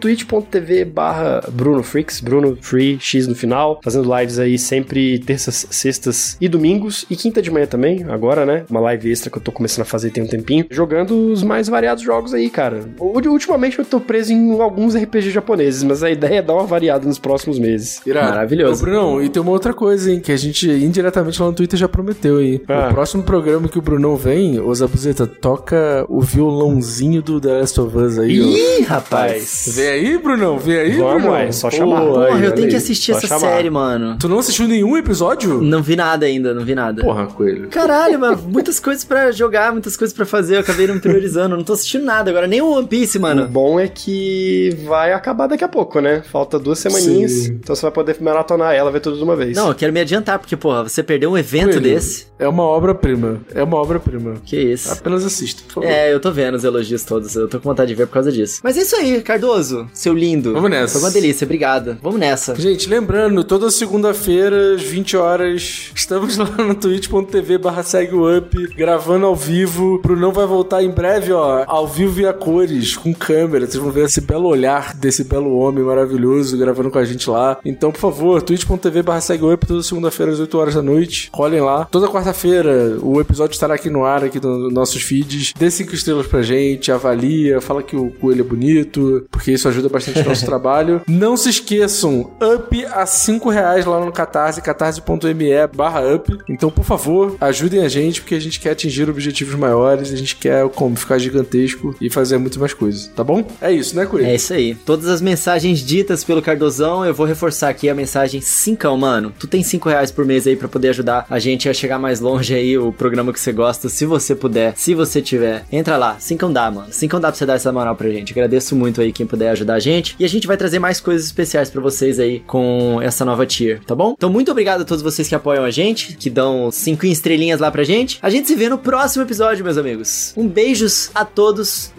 twitch.tv/BrunoFreaks, Bruno Free X no final, fazendo lives aí sempre terças, sextas e domingos, e quinta de manhã também, agora, né? Uma live extra que eu tô começando a fazer tem um tempinho, jogando os mais variados jogos aí, cara. Ultimamente eu tô preso em alguns RPG japoneses, mas a ideia é dar uma variada nos próximos meses. Irado. Maravilhoso. Ô, Brunão, e tem uma outra coisa, hein, que a gente indiretamente lá no Twitter já prometeu aí. O próximo programa que o Brunão vem, ô Zabuzeta, toca o violãozinho do The Last of Us aí, ó. Ih, rapaz. Vem aí, Brunão? Vem aí, Vamos, Brunão? é só chamar. Porra, eu tenho que aí. assistir Só essa chamar. série, mano. Tu não assistiu nenhum episódio? Não vi nada ainda, não vi nada. Porra, Coelho. Caralho, mano, muitas coisas pra jogar, muitas coisas pra fazer, eu acabei não priorizando, não tô assistindo nada agora, nem o One Piece, O mano. bom é que vai acabar daqui a pouco, né? Falta 2 semaninhas, Sim. então você vai poder maratonar ela, ver tudo de uma vez. Não, eu quero me adiantar, porque, porra, você perdeu um evento Coelho, desse. É uma obra-prima. É uma obra-prima. Que isso. Apenas assista, por favor. É, eu tô vendo os elogios todos, eu tô com vontade de ver por causa disso. Mas é isso aí, Cardoso, seu lindo. Vamos nessa. Foi uma delícia, obrigado. Vamos nessa. Gente, lembrando, toda segunda-feira, às 20 horas, estamos lá no twitch.tv/seguup, gravando ao vivo. O Brunão vai voltar em breve, ó, ao vivo e a cores, com câmera. Vocês vão ver esse belo olhar desse belo homem maravilhoso gravando com a gente lá. Então, por favor, twitch.tv/seguup, toda segunda-feira às 8 horas da noite. Rolem lá. Toda quarta-feira, o episódio estará aqui no ar, aqui nos nossos feeds. Dê 5 estrelas pra gente, avalia, fala que o coelho é bonito, porque isso ajuda bastante o nosso trabalho. Não se esqueçam, up a R$5 lá no Catarse, catarse.me/up. Então, por favor, ajudem a gente, porque a gente quer atingir objetivos maiores, a gente quer ficar gigantesco e fazer muito mais coisas, tá bom? É isso, né, Coelho? É isso aí. Todas as mensagens ditas pelo Cardozão, eu vou reforçar aqui a mensagem 5, mano. Tu tem R$5 por mês aí pra poder ajudar a gente a chegar mais longe aí, o programa que você gosta, se você puder, se você tiver. Entra lá, 5 dá, mano. 5 dá pra você dar essa moral pra gente. Agradeço muito aí quem puder ajudar a gente. E a gente vai trazer mais coisas especiais pra vocês aí com essa nova tier, tá bom? Então, muito obrigado a todos vocês que apoiam a gente, que dão 5 estrelinhas lá pra gente. A gente se vê no próximo episódio, meus amigos. Beijos a todos.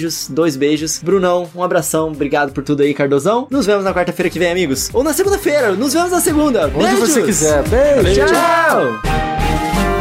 2 beijos. Brunão, um abração. Obrigado por tudo aí, Cardozão. Nos vemos na quarta-feira que vem, amigos. Ou na segunda-feira. Nos vemos na segunda. Onde Beijos. você quiser. Beijo. Tchau.